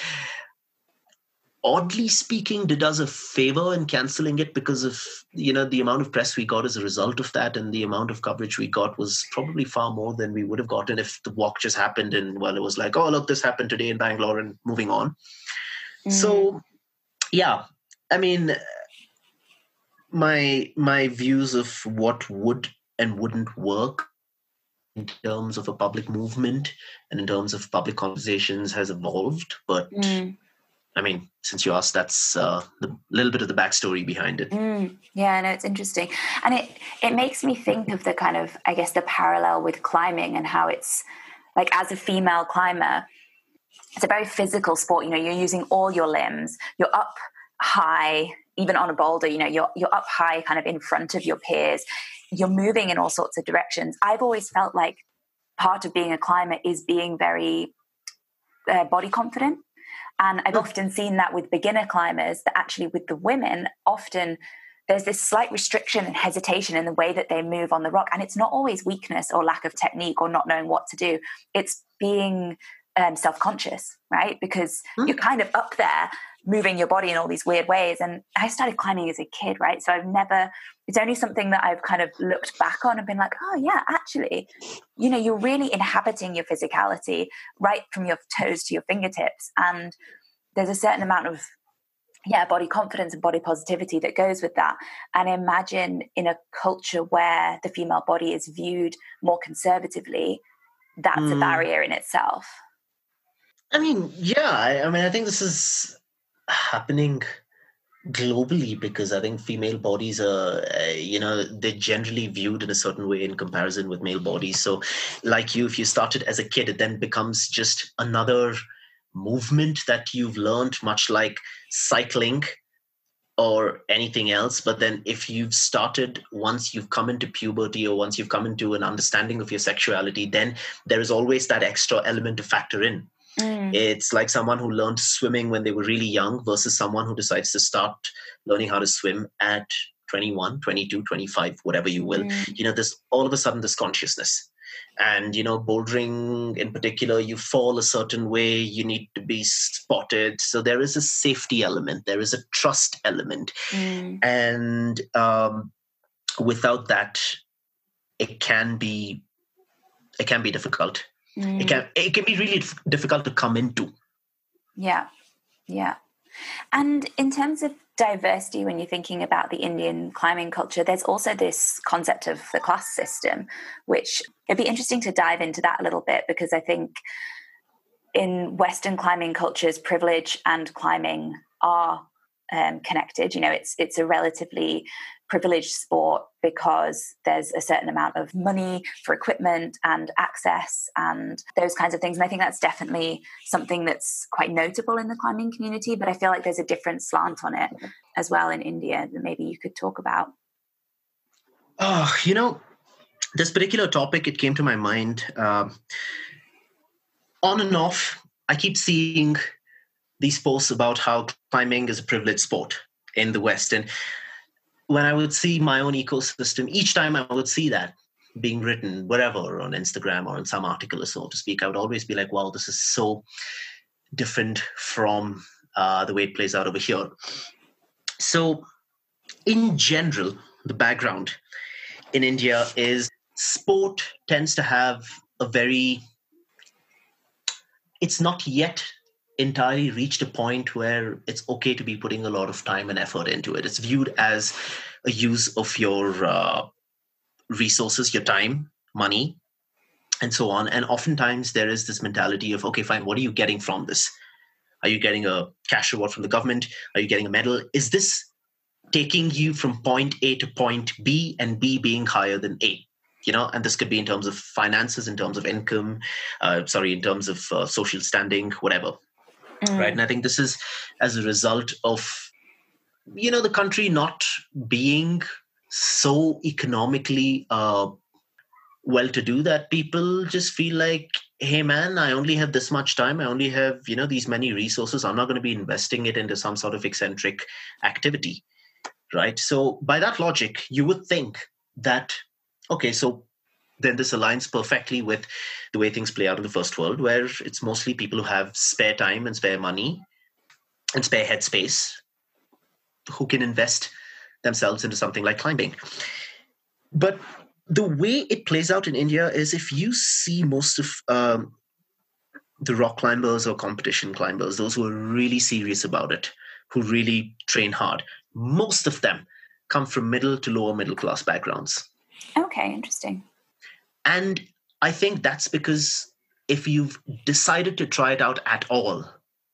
oddly speaking, did us a favor in cancelling it, because of, you know, the amount of press we got as a result of that, and the amount of coverage we got was probably far more than we would have gotten if the walk just happened and, well, it was like, oh, look, this happened today in Bangalore and moving on. Mm. So, yeah, I mean, my my views of what would and wouldn't work in terms of a public movement and in terms of public conversations has evolved. But mm. I mean, since you asked, that's a uh, little bit of the backstory behind it. Mm. Yeah, no, it's interesting. And it, it makes me think of the kind of, I guess, the parallel with climbing and how it's like, as a female climber, it's a very physical sport. You know, you're using all your limbs. You're up high, even on a boulder, you know, you're you're up high kind of in front of your peers. You're moving in all sorts of directions. I've always felt like part of being a climber is being very uh, body confident. And I've often seen that with beginner climbers, that actually with the women, often there's this slight restriction and hesitation in the way that they move on the rock. And it's not always weakness or lack of technique or not knowing what to do. It's being um, self-conscious, right? Because mm. you're kind of up there moving your body in all these weird ways. And I started climbing as a kid, right? So I've never, it's only something that I've kind of looked back on and been like, oh yeah, actually, you know, you're really inhabiting your physicality right from your toes to your fingertips. And there's a certain amount of, yeah, body confidence and body positivity that goes with that. And imagine in a culture where the female body is viewed more conservatively, that's mm. a barrier in itself. I mean, yeah, I, I mean, I think this is happening globally because I think female bodies are, uh, you know, they're generally viewed in a certain way in comparison with male bodies. So like you, if you started as a kid, it then becomes just another movement that you've learned, much like cycling or anything else. But then if you've started, once you've come into puberty or once you've come into an understanding of your sexuality, then there is always that extra element to factor in. Mm. It's like someone who learned swimming when they were really young versus someone who decides to start learning how to swim at twenty-one, twenty-two, twenty-five, whatever you will. Mm. You know, there's all of a sudden this consciousness. And, you know, bouldering in particular, you fall a certain way, you need to be spotted. So there is a safety element, there is a trust element. Mm. And um, without that, it can be, it can be difficult. Mm. It can it can be really difficult to come into. Yeah, yeah. And in terms of diversity, when you're thinking about the Indian climbing culture, there's also this concept of the class system, which it'd be interesting to dive into that a little bit, because I think in Western climbing cultures, privilege and climbing are um, connected. You know, it's it's a relatively privileged sport because there's a certain amount of money for equipment and access and those kinds of things. And I think that's definitely something that's quite notable in the climbing community, but I feel like there's a different slant on it as well in India that maybe you could talk about. Oh, you know, this particular topic, it came to my mind. Uh, on and off, I keep seeing these posts about how climbing is a privileged sport in the West. And when I would see my own ecosystem, each time I would see that being written, wherever, on Instagram or in some article or so to speak, I would always be like, wow, this is so different from uh, the way it plays out over here. So in general, the background in India is sport tends to have a very, it's not yet entirely reached a point where it's okay to be putting a lot of time and effort into it. It's viewed as a use of your uh, resources, your time, money, and so on. And oftentimes there is this mentality of, okay, fine, what are you getting from this? Are you getting a cash reward from the government? Are you getting a medal? Is this taking you from point A to point B and B being higher than A? You know, and this could be in terms of finances, in terms of income, uh, sorry, in terms of uh, social standing, whatever. Mm. Right. And I think this is as a result of, you know, the country not being so economically uh, well-to-do that people just feel like, hey, man, I only have this much time. I only have, you know, these many resources. I'm not going to be investing it into some sort of eccentric activity. Right. So by that logic, you would think that, okay, so then this aligns perfectly with the way things play out in the first world, where it's mostly people who have spare time and spare money and spare headspace who can invest themselves into something like climbing. But the way it plays out in India is if you see most of um, the rock climbers or competition climbers, those who are really serious about it, who really train hard, most of them come from middle to lower middle class backgrounds. Okay, interesting. And I think that's because if you've decided to try it out at all,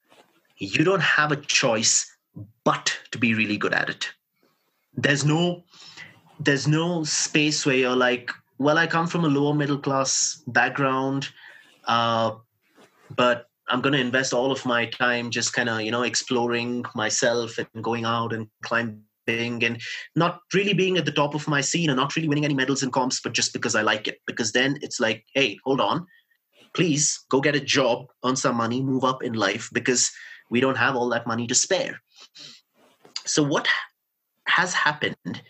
you don't have a choice but to be really good at it. There's no, there's no space where you're like, well, I come from a lower middle class background, uh, but I'm going to invest all of my time just kind of, you know, exploring myself and going out and climbing and not really being at the top of my scene and not really winning any medals and comps, but just because I like it. Because then it's like, hey, hold on, please go get a job, earn some money, move up in life, because we don't have all that money to spare. So what has happened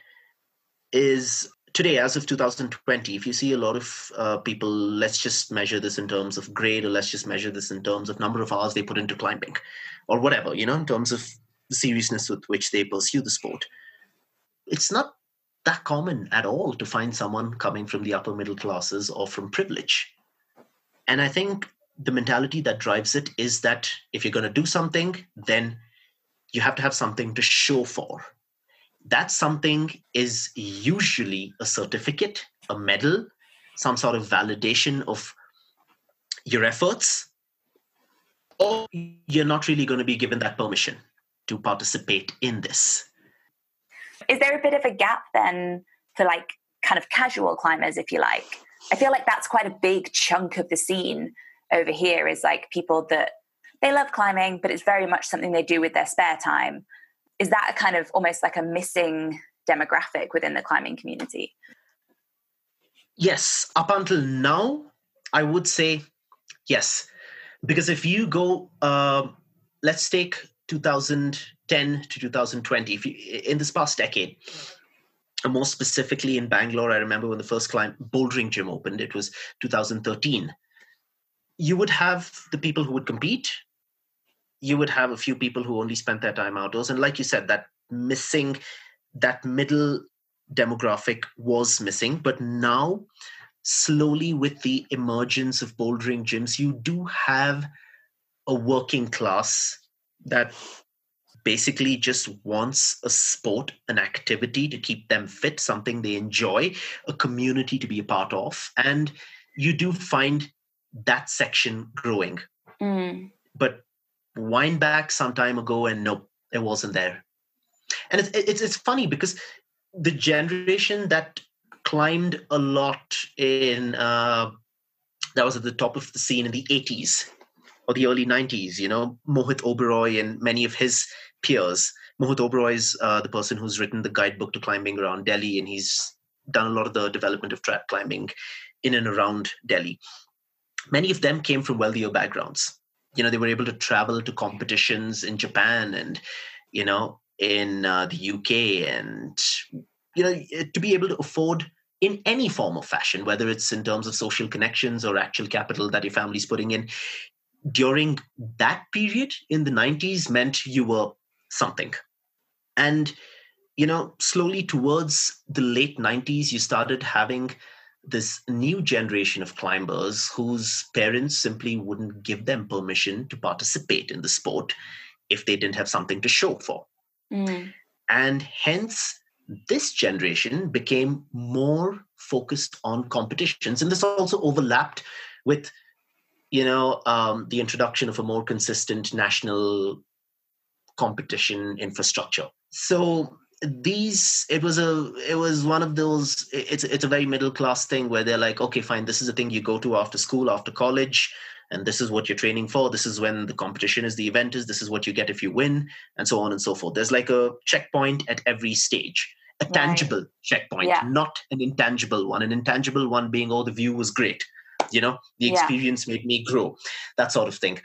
is today, as of two thousand twenty, if you see a lot of uh, people, let's just measure this in terms of grade, or let's just measure this in terms of number of hours they put into climbing or whatever, you know, in terms of the seriousness with which they pursue the sport. It's not that common at all to find someone coming from the upper middle classes or from privilege. And I think the mentality that drives it is that if you're going to do something, then you have to have something to show for. That something is usually a certificate, a medal, some sort of validation of your efforts, or you're not really going to be given that permission to participate in this. Is there a bit of a gap then for like kind of casual climbers, if you like? I feel like that's quite a big chunk of the scene over here, is like people that they love climbing, but it's very much something they do with their spare time. Is that a kind of almost like a missing demographic within the climbing community? Yes, up until now, I would say yes. Because if you go, uh, let's take two thousand ten to two thousand twenty, if you, in this past decade, more specifically in Bangalore, I remember when the first climb bouldering gym opened, it was two thousand thirteen. You would have the people who would compete. You would have a few people who only spent their time outdoors. And like you said, that missing, that middle demographic was missing. But now, slowly with the emergence of bouldering gyms, you do have a working class that basically just wants a sport, an activity to keep them fit, something they enjoy, a community to be a part of. And you do find that section growing. Mm. But wind back some time ago and nope, it wasn't there. And it's, it's, it's funny because the generation that climbed a lot in, uh, that was at the top of the scene in the eighties or the early nineties, you know, Mohit Oberoi and many of his peers. Mohit Oberoi is uh, the person who's written the guidebook to climbing around Delhi, and he's done a lot of the development of track climbing in and around Delhi. Many of them came from wealthier backgrounds. You know, they were able to travel to competitions in Japan and, you know, in uh, the U K, and, you know, to be able to afford in any form of fashion, whether it's in terms of social connections or actual capital that your family's putting in, during that period in the nineties meant you were something. And, you know, slowly towards the late nineties, you started having this new generation of climbers whose parents simply wouldn't give them permission to participate in the sport if they didn't have something to show for. Mm. And hence, this generation became more focused on competitions. And this also overlapped with, you know, um, the introduction of a more consistent national competition infrastructure. So these, it was a, it was one of those, it's, it's a very middle class thing where they're like, okay, fine, this is the thing you go to after school, after college, and this is what you're training for. This is when the competition is, the event is, this is what you get if you win, and so on and so forth. There's like a checkpoint at every stage, a Right. tangible checkpoint, Yeah. not an intangible one. An intangible one being, oh, the view was great. You know, the Yeah. experience made me grow, that sort of thing.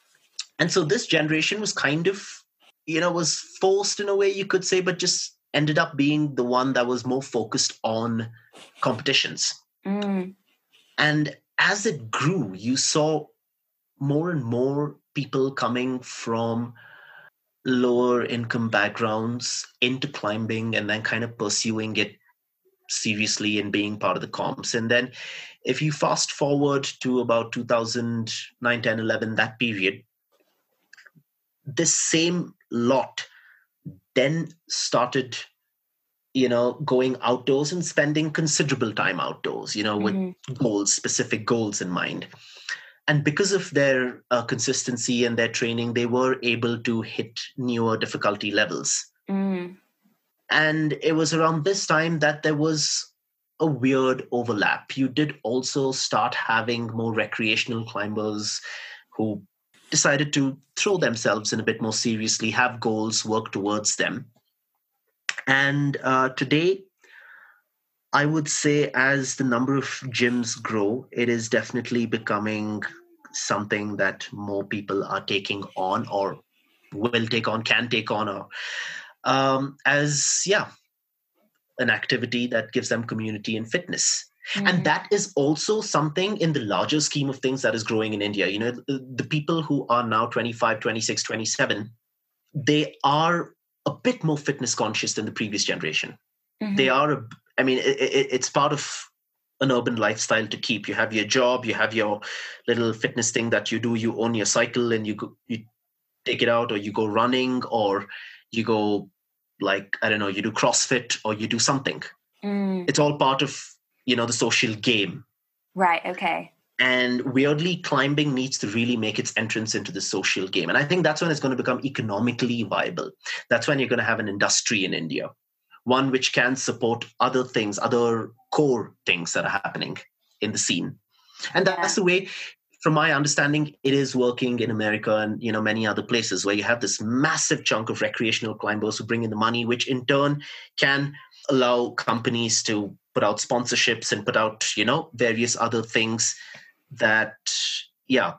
And so this generation was kind of, you know, was forced in a way you could say, but just ended up being the one that was more focused on competitions. Mm. And as it grew, you saw more and more people coming from lower income backgrounds into climbing and then kind of pursuing it seriously and being part of the comps. And then if you fast forward to about two thousand nine, ten, eleven, that period, this same lot then started, you know, going outdoors and spending considerable time outdoors, you know, with Mm-hmm. goals, specific goals in mind. And because of their uh, consistency and their training, they were able to hit newer difficulty levels. Mm. And it was around this time that there was a weird overlap. You did also start having more recreational climbers who decided to throw themselves in a bit more seriously, have goals, work towards them. And uh, today, I would say as the number of gyms grow, it is definitely becoming something that more people are taking on or will take on, can take on, or um, as, yeah, an activity that gives them community and fitness. Mm. And that is also something in the larger scheme of things that is growing in India. You know, the, the people who are now twenty-five, twenty-six, twenty-seven, they are a bit more fitness conscious than the previous generation. Mm-hmm. They are, a, I mean, it, it, it's part of an urban lifestyle to keep. You have your job, you have your little fitness thing that you do. You own your cycle and you go, you take it out, or you go running, or you go like, I don't know, you do CrossFit or you do something. Mm. It's all part of, you know, the social game. Right. Okay. And weirdly, climbing needs to really make its entrance into the social game. And I think that's when it's going to become economically viable. That's when you're going to have an industry in India, one which can support other things, other core things that are happening in the scene. And that's the way, from my understanding, it is working in America and, you know, many other places where you have this massive chunk of recreational climbers who bring in the money, which in turn can allow companies to put out sponsorships and put out, you know, various other things that, yeah,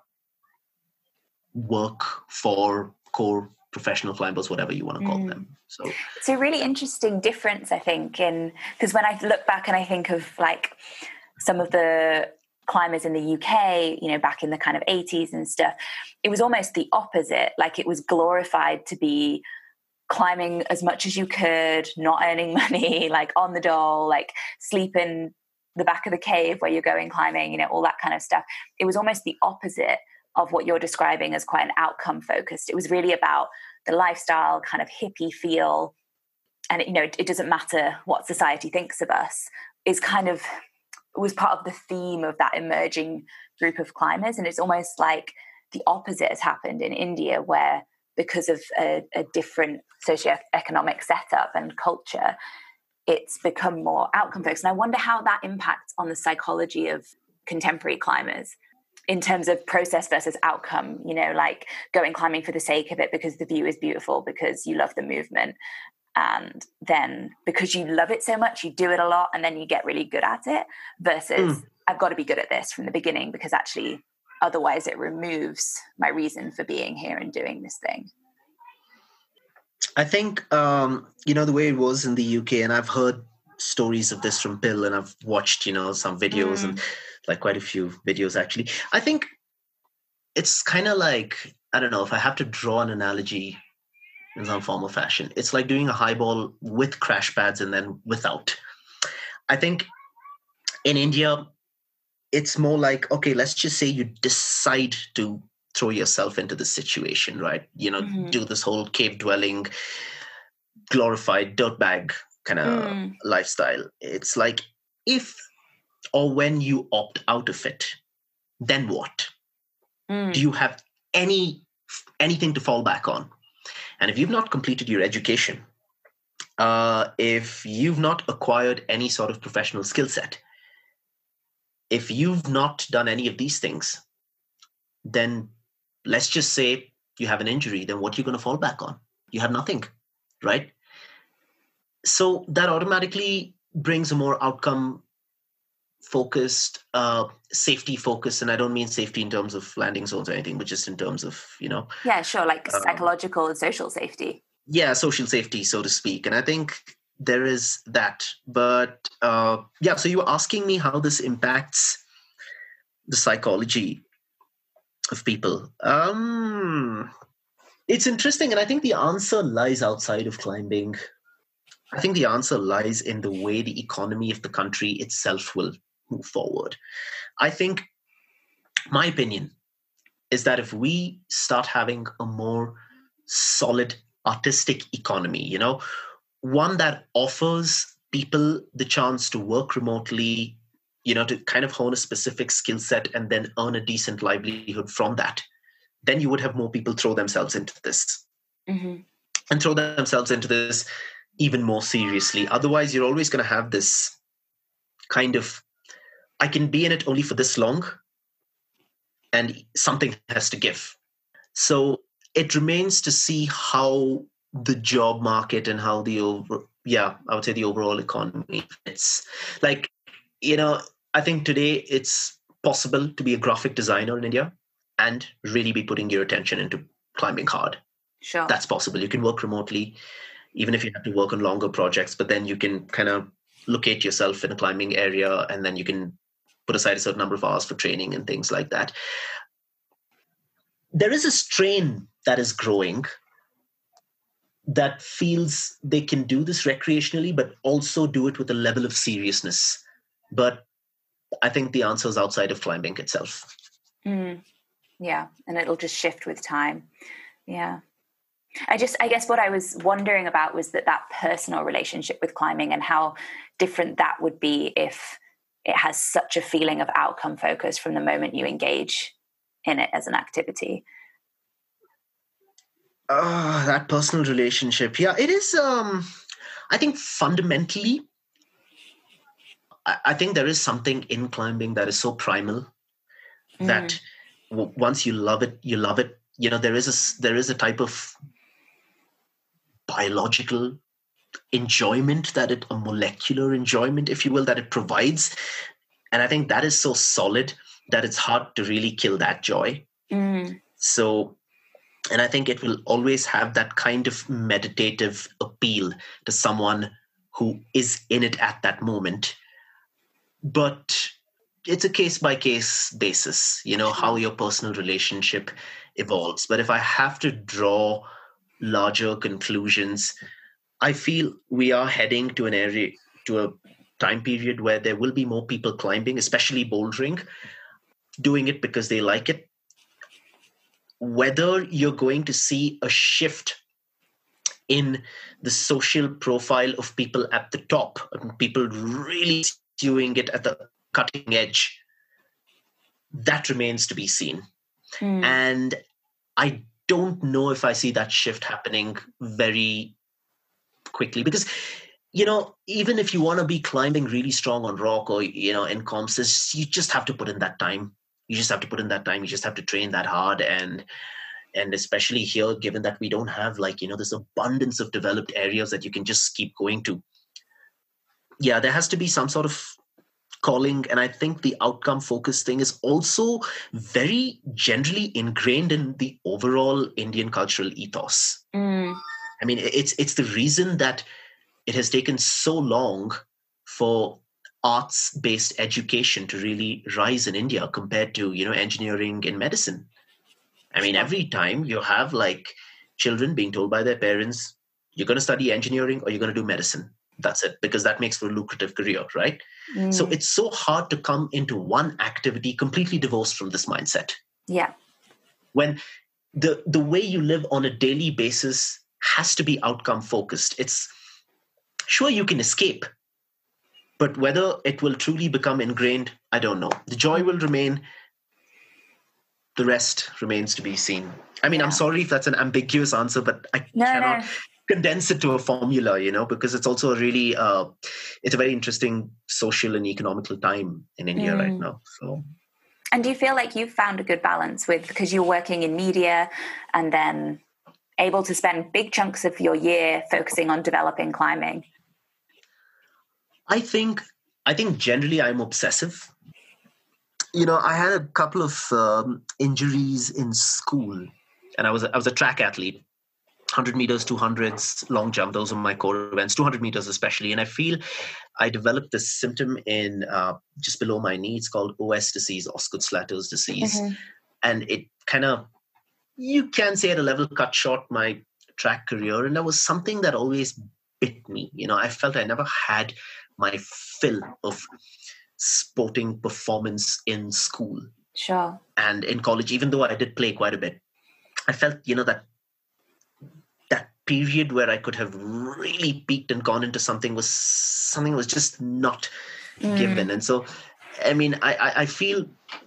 work for core professional climbers, whatever you want to call mm. them. So it's a really interesting difference, I think, in because when I look back and I think of like some of the climbers in the U K, you know, back in the kind of eighties and stuff, it was almost the opposite. Like it was glorified to be climbing as much as you could, not earning money, like on the dole, like sleep in the back of the cave where you're going climbing, you know, all that kind of stuff. It was almost the opposite of what you're describing as quite an outcome focused. It was really about the lifestyle kind of hippie feel. And, you know, it, it doesn't matter what society thinks of us, is kind of was part of the theme of that emerging group of climbers. And it's almost like the opposite has happened in India, where because of a, a different socioeconomic setup and culture, it's become more outcome focused. And I wonder how that impacts on the psychology of contemporary climbers in terms of process versus outcome, you know, like going climbing for the sake of it because the view is beautiful, because you love the movement. And then because you love it so much, you do it a lot and then you get really good at it versus mm. I've got to be good at this from the beginning because actually otherwise it removes my reason for being here and doing this thing. I think, um, you know, the way it was in the U K, and I've heard stories of this from Bill, and I've watched, you know, some videos mm. and like quite a few videos, actually. I think it's kind of like, I don't know, if I have to draw an analogy in some form or fashion, it's like doing a highball with crash pads and then without. I think in India, it's more like, okay, let's just say you decide to throw yourself into the situation, right? You know, mm-hmm. do this whole cave dwelling, glorified dirtbag kind of mm. lifestyle. It's like if or when you opt out of it, then what? Mm. Do you have any anything to fall back on? And if you've not completed your education, uh, if you've not acquired any sort of professional skill set, if you've not done any of these things, then let's just say you have an injury, then what are you going to fall back on? You have nothing, right? So that automatically brings a more outcome focused, uh, safety focused. And I don't mean safety in terms of landing zones or anything, but just in terms of, you know. Yeah, sure. Like um, psychological and social safety. Yeah, social safety, so to speak. And I think there is that. But uh, yeah, so you were asking me how this impacts the psychology of people. Um, it's interesting. And I think the answer lies outside of climbing. I think the answer lies in the way the economy of the country itself will move forward. I think my opinion is that if we start having a more solid artistic economy, you know, one that offers people the chance to work remotely, you know, to kind of hone a specific skill set and then earn a decent livelihood from that, then you would have more people throw themselves into this mm-hmm. and throw themselves into this even more seriously. Otherwise, you're always going to have this kind of, I can be in it only for this long and something has to give. So it remains to see how the job market and how the over, yeah, I would say the overall economy fits. Like, you know, I think today it's possible to be a graphic designer in India and really be putting your attention into climbing hard. Sure. That's possible. You can work remotely, even if you have to work on longer projects, but then you can kind of locate yourself in a climbing area and then you can put aside a certain number of hours for training and things like that. There is a strain that is growing that feels they can do this recreationally, but also do it with a level of seriousness. But I think the answer is outside of climbing itself. Mm, yeah, and it'll just shift with time. Yeah. I just, I guess what I was wondering about was that that personal relationship with climbing and how different that would be if it has such a feeling of outcome focus from the moment you engage in it as an activity? Uh, that personal relationship. Yeah, it is. Um, I think fundamentally, I, I think there is something in climbing that is so primal Mm. that w- once you love it, you love it. You know, there is a s- there is a type of biological enjoyment that it, a molecular enjoyment, if you will, that it provides. And I think that is so solid that it's hard to really kill that joy. Mm. So, and I think it will always have that kind of meditative appeal to someone who is in it at that moment. But it's a case by case basis, you know, how your personal relationship evolves. But if I have to draw larger conclusions, I feel we are heading to an area, to a time period where there will be more people climbing, especially bouldering, doing it because they like it. Whether you're going to see a shift in the social profile of people at the top, people really doing it at the cutting edge, that remains to be seen. Mm. And I don't know if I see that shift happening very quickly, because, you know, even if you want to be climbing really strong on rock or, you know, in comps, you just have to put in that time. You just have to put in that time. You just have to train that hard. And and especially here, given that we don't have, like, you know, this abundance of developed areas that you can just keep going to. Yeah, there has to be some sort of calling. And I think the outcome focused thing is also very generally ingrained in the overall Indian cultural ethos. Mm. I mean, it's it's the reason that it has taken so long for arts-based education to really rise in India compared to, you know, engineering and medicine. I mean, every time you have, like, children being told by their parents, you're going to study engineering or you're going to do medicine. That's it, because that makes for a lucrative career, right? Mm. So it's so hard to come into one activity completely divorced from this mindset. Yeah. When the the way you live on a daily basis has to be outcome focused. It's sure you can escape, but whether it will truly become ingrained, I don't know. The joy will remain. The rest remains to be seen. I mean, Yeah. I'm sorry if that's an ambiguous answer, but I No, cannot no. condense it to a formula, you know, because it's also a really, uh, it's a very interesting social and economical time in India Mm. right now. So, and do you feel like you've found a good balance with, because you're working in media and then able to spend big chunks of your year focusing on developing climbing? I think, I think generally I'm obsessive. You know, I had a couple of um, injuries in school, and I was a, I was a track athlete, one hundred meters, two hundreds, long jump. Those are my core events, two hundred meters especially. And I feel I developed this symptom in uh, just below my knee. It's called O S disease, Osgood-Schlatters disease, Mm-hmm. and it kind of, you can say, at a level cut short my track career. And that was something that always bit me. You know, I felt I never had my fill of sporting performance in school. Sure. And in college, even though I did play quite a bit, I felt, you know, that that period where I could have really peaked and gone into something was something was just not Mm. given. And so, I mean, I, I, I feel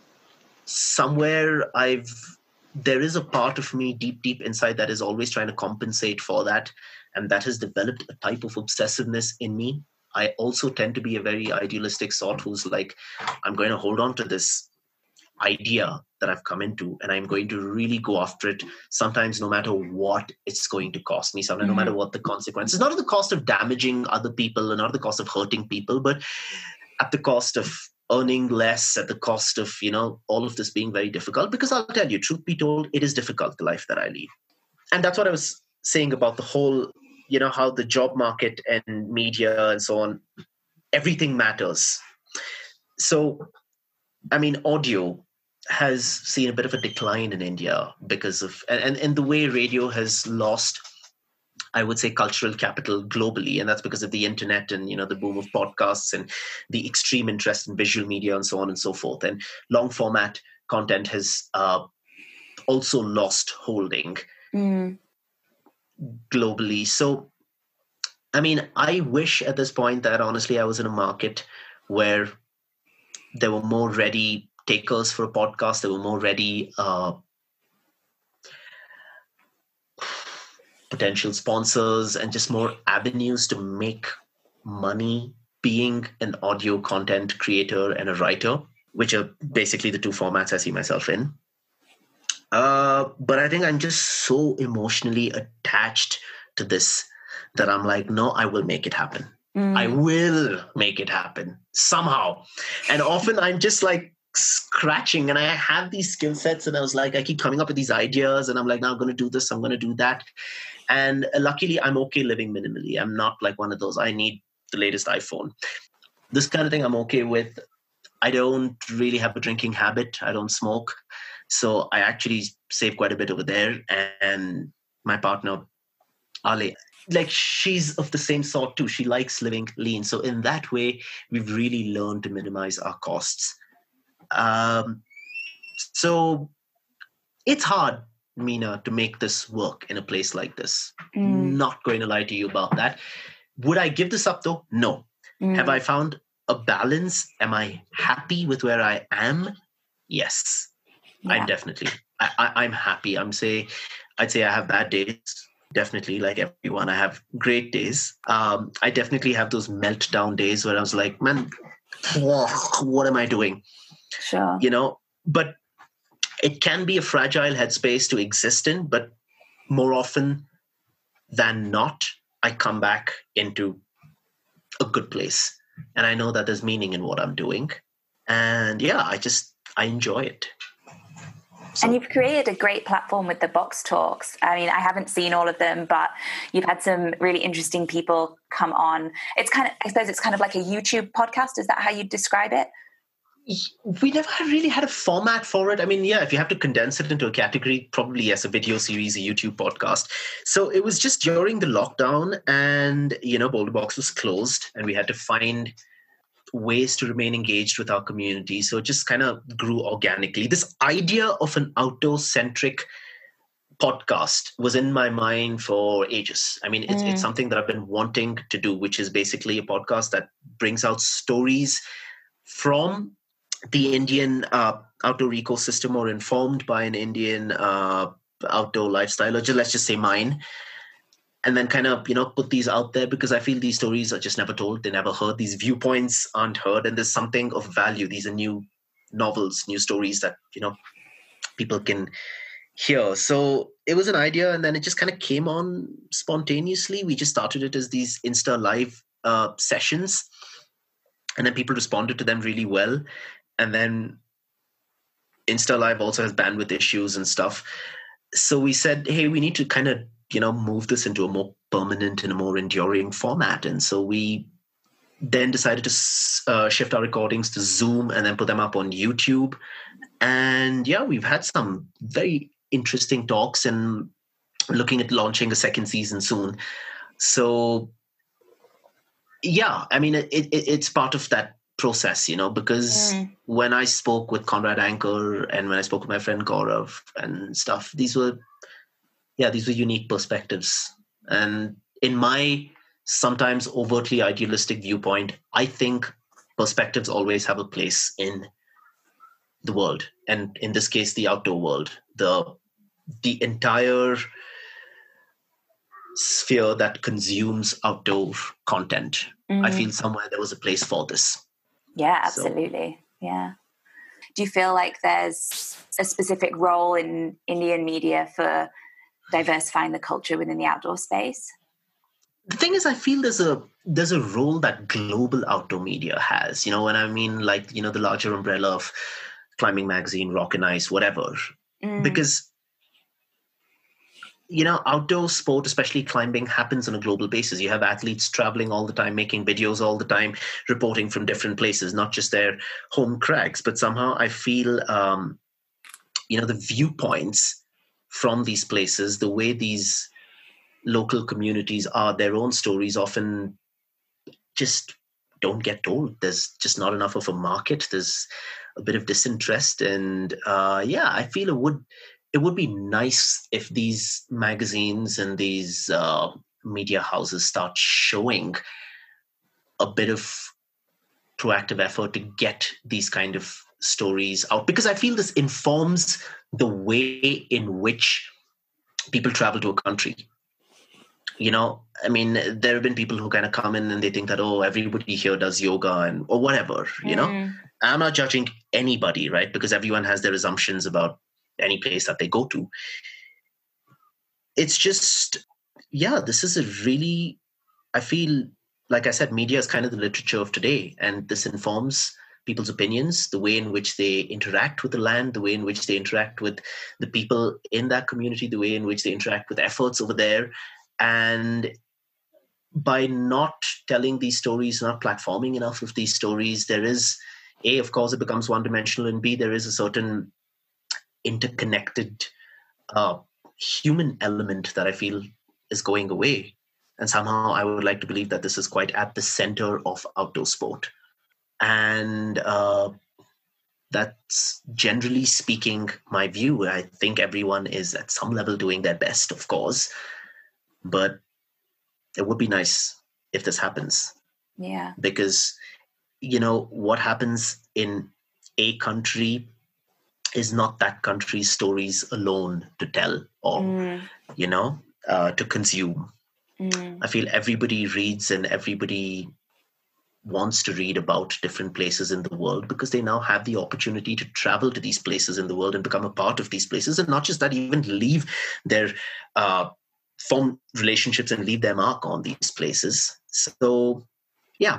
somewhere I've there is a part of me deep, deep inside that is always trying to compensate for that. And that has developed a type of obsessiveness in me. I also tend to be a very idealistic sort who's like, I'm going to hold on to this idea that I've come into, and I'm going to really go after it, sometimes no matter what it's going to cost me, sometimes Mm-hmm. no matter what the consequences, not at the cost of damaging other people and not at the cost of hurting people, but at the cost of earning less, at the cost of, you know, all of this being very difficult. Because I'll tell you, truth be told, it is difficult, the life that I lead. And that's what I was saying about the whole, you know, how the job market and media and so on, everything matters. So, I mean, audio has seen a bit of a decline in India because of, and, and the way radio has lost, I would say, cultural capital globally. And that's because of the internet and, you know, the boom of podcasts and the extreme interest in visual media and so on and so forth. And long format content has uh, also lost holding Mm. globally. So, I mean, I wish at this point that honestly I was in a market where there were more ready takers for a podcast. There were more ready uh, potential sponsors and just more avenues to make money being an audio content creator and a writer, which are basically the two formats I see myself in. Uh, but I think I'm just so emotionally attached to this that I'm like, no, I will make it happen. Mm. I will make it happen somehow. And often I'm just like scratching, and I have these skill sets, and I was like, I keep coming up with these ideas, and I'm like, now I'm going to do this, I'm going to do that. And luckily, I'm okay living minimally. I'm not like one of those, I need the latest iPhone. This kind of thing I'm okay with. I don't really have a drinking habit. I don't smoke. So I actually save quite a bit over there. And my partner, Ali, like she's of the same sort too. She likes living lean. So in that way, we've really learned to minimize our costs. Um, so it's hard, Meena, to make this work in a place like this. Mm. Not going to lie to you about that. Would I give this up though? No. Mm. Have I found a balance? Am I happy with where I am? Yes. Yeah. I'm definitely. I, I, I'm happy. I'm say, I'd say I have bad days. Definitely, like everyone, I have great days. Um, I definitely have those meltdown days where I was like, man, what am I doing? Sure. You know, but it can be a fragile headspace to exist in, but more often than not, I come back into a good place. And I know that there's meaning in what I'm doing. And yeah, I just, I enjoy it. So. And you've created a great platform with the Box Talks. I mean, I haven't seen all of them, but you've had some really interesting people come on. It's kind of, I suppose it's kind of like a YouTube podcast. Is that how you'd describe it? We never really had a format for it. I mean, yeah, if you have to condense it into a category, probably yes, a video series, a YouTube podcast. So it was just during the lockdown and, you know, Boulder Box was closed and we had to find ways to remain engaged with our community. So it just kind of grew organically. This idea of an outdoor-centric podcast was in my mind for ages. I mean, it's, mm. it's something that I've been wanting to do, which is basically a podcast that brings out stories from the Indian uh, outdoor ecosystem or informed by an Indian uh, outdoor lifestyle, or just, let's just say mine. And then kind of, you know, put these out there because I feel these stories are just never told. They're never heard. These viewpoints aren't heard. And there's something of value. These are new novels, new stories that, you know, people can hear. So it was an idea. And then it just kind of came on spontaneously. We just started it as these Insta Live uh, sessions. And then people responded to them really well. And then Insta Live also has bandwidth issues and stuff. So we said, hey, we need to kind of, you know, move this into a more permanent and a more enduring format. And so we then decided to uh, shift our recordings to Zoom and then put them up on YouTube. And yeah, we've had some very interesting talks and looking at launching a second season soon. So yeah, I mean, it, it, it's part of that process, you know, because mm. when I spoke with Conrad Anker and when I spoke with my friend Gaurav and stuff, these were Yeah, these were unique perspectives. And in my sometimes overtly idealistic viewpoint, I think perspectives always have a place in the world. And in this case, the outdoor world, the the entire sphere that consumes outdoor content. Mm. I feel somewhere there was a place for this. Yeah, absolutely. So. Yeah. Do you feel like there's a specific role in Indian media for diversifying the culture within the outdoor space? The thing is, I feel there's a there's a role that global outdoor media has, you know, and I mean, like, you know, the larger umbrella of Climbing Magazine, Rock and Ice, whatever. Mm. Because, you know, outdoor sport, especially climbing, happens on a global basis. You have athletes traveling all the time, making videos all the time, reporting from different places, not just their home crags. But somehow I feel, um, you know, the viewpoints from these places, the way these local communities are, their own stories often just don't get told. There's just not enough of a market. There's a bit of disinterest. And uh, yeah, I feel it would it would be nice if these magazines and these uh, media houses start showing a bit of proactive effort to get these kind of stories out, because I feel this informs the way in which people travel to a country. You know, I mean, there have been people who kind of come in and they think that, oh, everybody here does yoga and or whatever, you know. Mm. I'm not judging anybody, right? Because everyone has their assumptions about any place that they go to. It's just, yeah, this is a really, I feel, like I said, media is kind of the literature of today, and this informs people's opinions, the way in which they interact with the land, the way in which they interact with the people in that community, the way in which they interact with efforts over there. And by not telling these stories, not platforming enough of these stories, there is, A, of course, it becomes one-dimensional, and B, there is a certain interconnected uh, human element that I feel is going away. And somehow I would like to believe that this is quite at the center of outdoor sport. And uh, that's generally speaking my view. I think everyone is at some level doing their best, of course, but it would be nice if this happens. Yeah. Because, you know, what happens in a country is not that country's stories alone to tell or, mm. you know, uh, to consume. Mm. I feel everybody reads and everybody wants to read about different places in the world because they now have the opportunity to travel to these places in the world and become a part of these places. And not just that, even leave their, uh, form relationships and leave their mark on these places. So, yeah.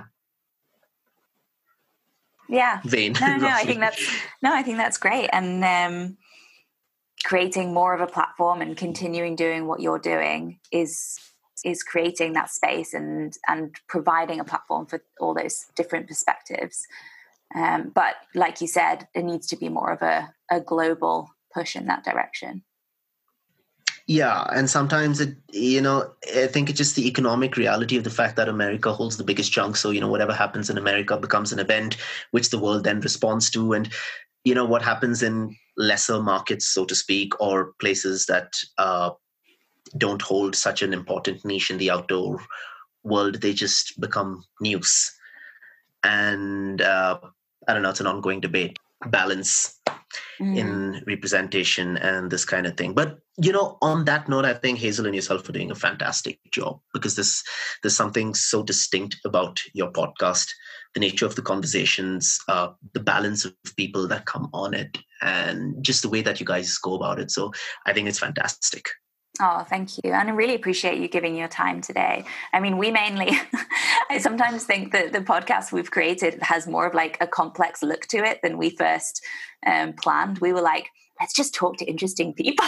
Yeah. Vain. No, no, I think that's, no, I think that's great. And um, creating more of a platform and continuing doing what you're doing is is creating that space and and providing a platform for all those different perspectives. Um, but like you said, it needs to be more of a, a global push in that direction. Yeah, and sometimes it, you know, I think it's just the economic reality of the fact that America holds the biggest chunk. So, you know, whatever happens in America becomes an event which the world then responds to. And, you know, what happens in lesser markets, so to speak, or places that uh, don't hold such an important niche in the outdoor world, they just become news. And uh, I don't know, it's an ongoing debate, balance mm. in representation and this kind of thing. But, you know, on that note, I think Hazel and yourself are doing a fantastic job, because this, there's something so distinct about your podcast, the nature of the conversations, uh, the balance of people that come on it, and just the way that you guys go about it. So I think it's fantastic. Oh, thank you. And I really appreciate you giving your time today. I mean, we mainly, I sometimes think that the podcast we've created has more of like a complex look to it than we first um, planned. We were like, let's just talk to interesting people.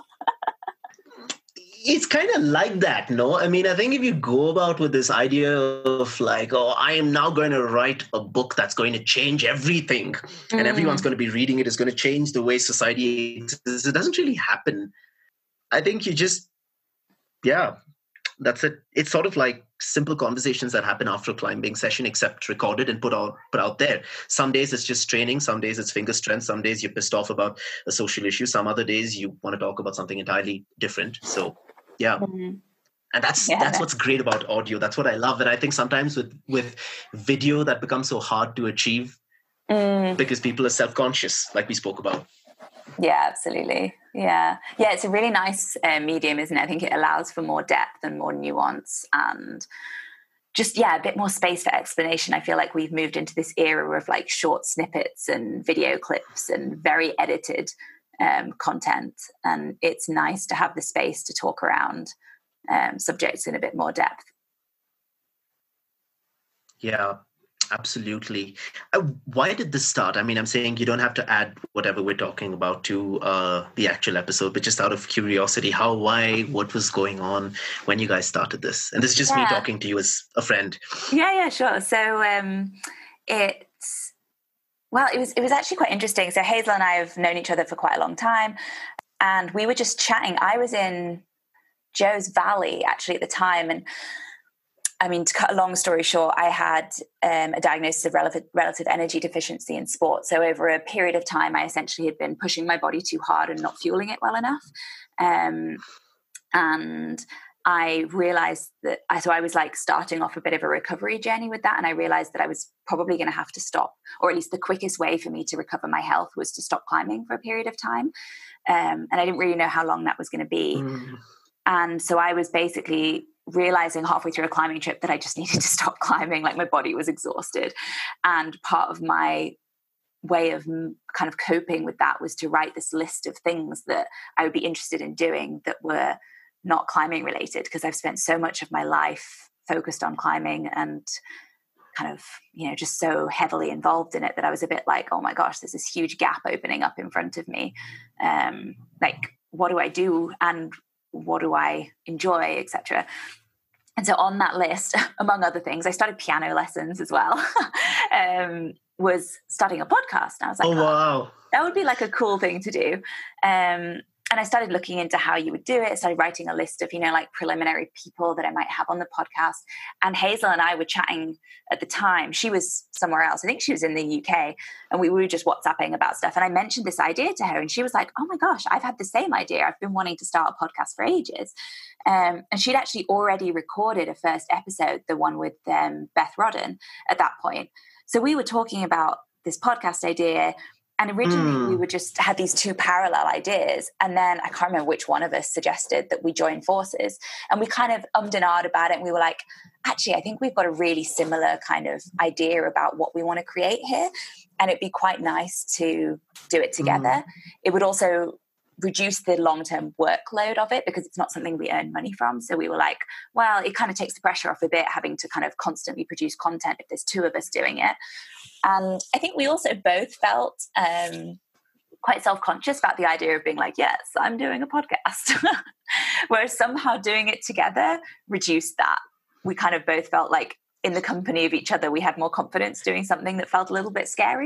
It's kind of like that, no? I mean, I think if you go about with this idea of like, oh, I am now going to write a book that's going to change everything, mm. and everyone's going to be reading it, it's going to change the way society exists, it doesn't really happen. I think you just, yeah, that's it. It's sort of like simple conversations that happen after a climbing session, except recorded and put out put out there. Some days it's just training. Some days it's finger strength. Some days you're pissed off about a social issue. Some other days you want to talk about something entirely different. So, yeah. Mm-hmm. And that's yeah, that's what's great about audio. That's what I love. And I think sometimes with, with video that becomes so hard to achieve mm. because people are self-conscious, like we spoke about. Yeah, absolutely. Yeah. Yeah, it's a really nice uh, medium, isn't it? I think it allows for more depth and more nuance and just, yeah, a bit more space for explanation. I feel like we've moved into this era of like short snippets and video clips and very edited um, content. And it's nice to have the space to talk around um, subjects in a bit more depth. Yeah. Absolutely. Uh, why did this start? I mean, I'm saying you don't have to add whatever we're talking about to uh, the actual episode, but just out of curiosity, how, why, what was going on when you guys started this? And this is just yeah. me talking to you as a friend. Yeah, yeah, sure. So um, it's, well, it was, it was actually quite interesting. So Hazel and I have known each other for quite a long time, and we were just chatting. I was in Joe's Valley actually at the time, and I mean, to cut a long story short, I had um, a diagnosis of relative, relative energy deficiency in sport. So over a period of time, I essentially had been pushing my body too hard and not fueling it well enough. Um, and I realized that I, so I was like starting off a bit of a recovery journey with that. And I realized that I was probably going to have to stop, or at least the quickest way for me to recover my health was to stop climbing for a period of time. Um, and I didn't really know how long that was going to be. Mm. And so I was basically realizing halfway through a climbing trip that I just needed to stop climbing. Like my body was exhausted. And part of my way of kind of coping with that was to write this list of things that I would be interested in doing that were not climbing related, because I've spent so much of my life focused on climbing and kind of, you know, just so heavily involved in it that I was a bit like, oh my gosh, there's this huge gap opening up in front of me. Um, like, what do I do and what do I enjoy, et cetera. And so on that list, among other things, I started piano lessons as well, um, was starting a podcast. And I was like, oh, wow. Oh, that would be like a cool thing to do. Um, And I started looking into how you would do it. I started writing a list of, you know, like preliminary people that I might have on the podcast. And Hazel and I were chatting at the time. She was somewhere else. I think she was in the U K. And we were just WhatsApping about stuff. And I mentioned this idea to her. And she was like, oh my gosh, I've had the same idea. I've been wanting to start a podcast for ages. Um, and she'd actually already recorded a first episode, the one with um, Beth Rodden at that point. So we were talking about this podcast idea. And originally mm. we were just had these two parallel ideas. And then I can't remember which one of us suggested that we join forces. And we kind of ummed and ahed about it. And we were like, actually, I think we've got a really similar kind of idea about what we want to create here. And it'd be quite nice to do it together. Mm. It would also reduce the long-term workload of it because it's not something we earn money from. So we were like, well, it kind of takes the pressure off a bit having to kind of constantly produce content if there's two of us doing it. And I think we also both felt um, quite self-conscious about the idea of being like, yes, I'm doing a podcast. Whereas somehow doing it together reduced that. We kind of both felt like in the company of each other, we had more confidence doing something that felt a little bit scary.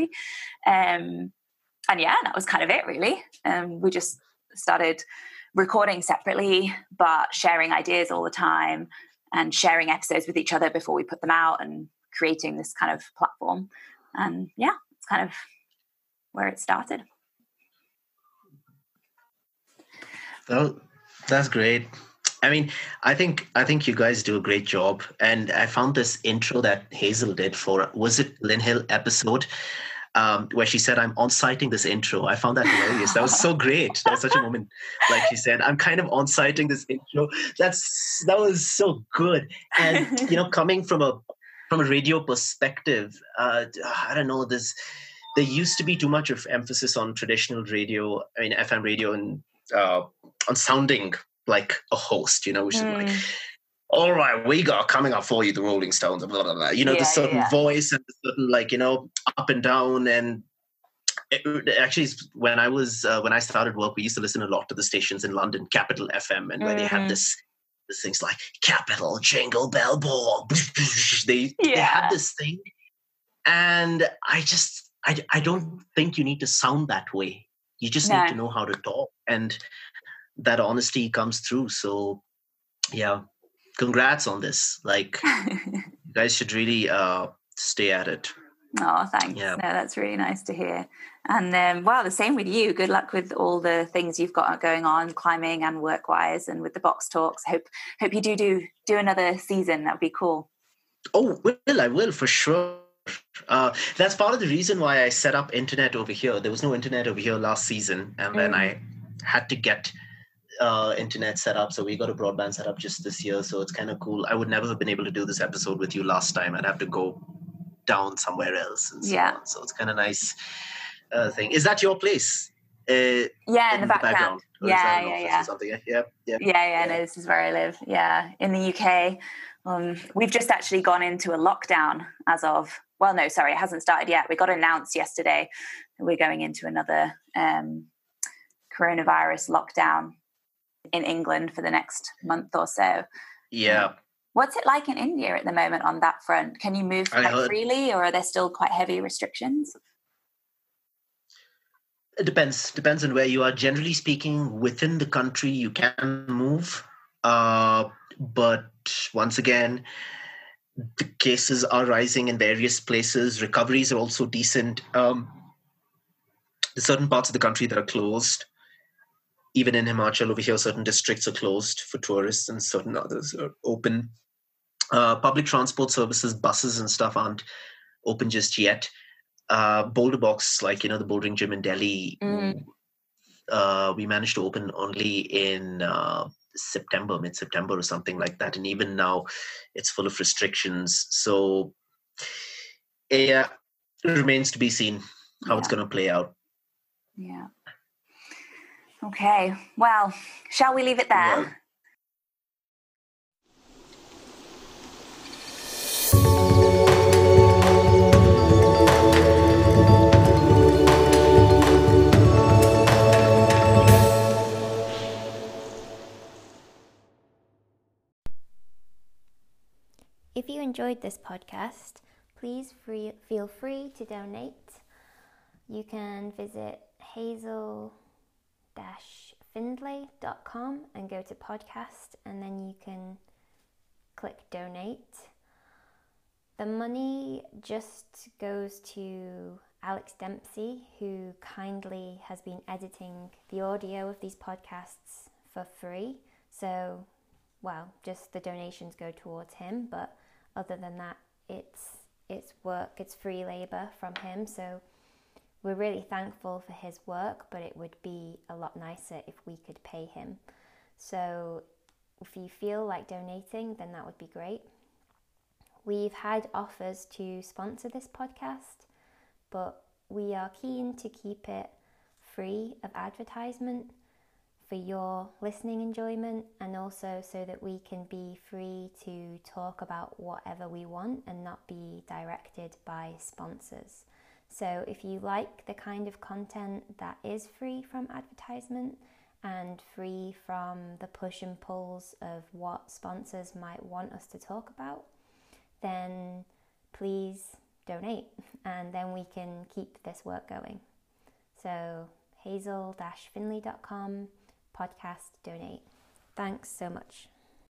Um, and yeah, that was kind of it really. Um, we just started recording separately, but sharing ideas all the time and sharing episodes with each other before we put them out and creating this kind of platform. And yeah, it's kind of where it started. Well, that's great. I mean, I think I think you guys do a great job. And I found this intro that Hazel did for, was it Lynn Hill episode, um, where she said, I'm on-siting this intro. I found that hilarious. That was so great. That was such a moment. Like she said, I'm kind of on-siting this intro. That's That was so good. And, you know, coming from a From a radio perspective, uh, I don't know, there's, there used to be too much of emphasis on traditional radio, I mean, F M radio, and uh, on sounding like a host, you know, which mm. is like, all right, we got coming up for you, the Rolling Stones, blah, blah, blah. You know, yeah, the certain yeah. voice and the certain, like, you know, up and down. And it, actually, when I was, uh, when I started work, we used to listen a lot to the stations in London, Capital F M, and where mm. they had this, This things like Capital, Jingle Bell Ball. They, yeah. they had this thing. And I just, I, I don't think you need to sound that way. You just no. need to know how to talk. And that honesty comes through. So, yeah, congrats on this. Like, you guys should really uh, stay at it. Oh, thanks. Yeah. No, that's really nice to hear. And um, well, the same with you. Good luck with all the things you've got going on, climbing and work-wise, and with the box talks. Hope hope you do do do another season. That'd be cool. Oh, will I will for sure. Uh, that's part of the reason why I set up internet over here. There was no internet over here last season, and mm. then I had to get uh, internet set up. So we got a broadband set up just this year. So it's kind of cool. I would never have been able to do this episode with you last time. I'd have to go down somewhere else. And so yeah. on. So it's kind of nice. Uh, thing. Is that your place? Uh, yeah, in, in the background. The background? Yeah, yeah, yeah. Something? Yeah, yeah, yeah. Yeah, yeah. No, this is where I live. Yeah, in the U K. Um, we've just actually gone into a lockdown as of. Well, no, sorry, it hasn't started yet. We got announced yesterday that we're going into another um, coronavirus lockdown in England for the next month or so. Yeah. Um, what's it like in India at the moment on that front? Can you move quite freely, or are there still quite heavy restrictions? It depends. Depends on where you are. Generally speaking, within the country, you can move. Uh, but once again, the cases are rising in various places. Recoveries are also decent. Um, there's certain parts of the country that are closed. even in Himachal over here, certain districts are closed for tourists and certain others are open. Uh, public transport services, buses and stuff aren't open just yet. Uh, Boulder Box, like, you know, the bouldering gym in Delhi, Mm. uh, we managed to open only in uh, September, mid-September or something like that. And even now it's full of restrictions. So yeah, it remains to be seen how Yeah. it's going to play out. Yeah. Okay. Well, shall we leave it there? Well, If you enjoyed this podcast, please free, feel free to donate. You can visit hazel dash findlay dot com and go to podcast, and then you can click donate. The money just goes to Alex Dempsey, who kindly has been editing the audio of these podcasts for free. So, well, just the donations go towards him, but other than that, it's it's work, it's free labor from him. So we're really thankful for his work, but it would be a lot nicer if we could pay him. So if you feel like donating, then that would be great. We've had offers to sponsor this podcast, but we are keen to keep it free of advertisement for your listening enjoyment, and also so that we can be free to talk about whatever we want and not be directed by sponsors. So if you like the kind of content that is free from advertisement and free from the push and pulls of what sponsors might want us to talk about, then please donate, and then we can keep this work going. So hazel dash findlay dot com, podcast, donate. Thanks so much.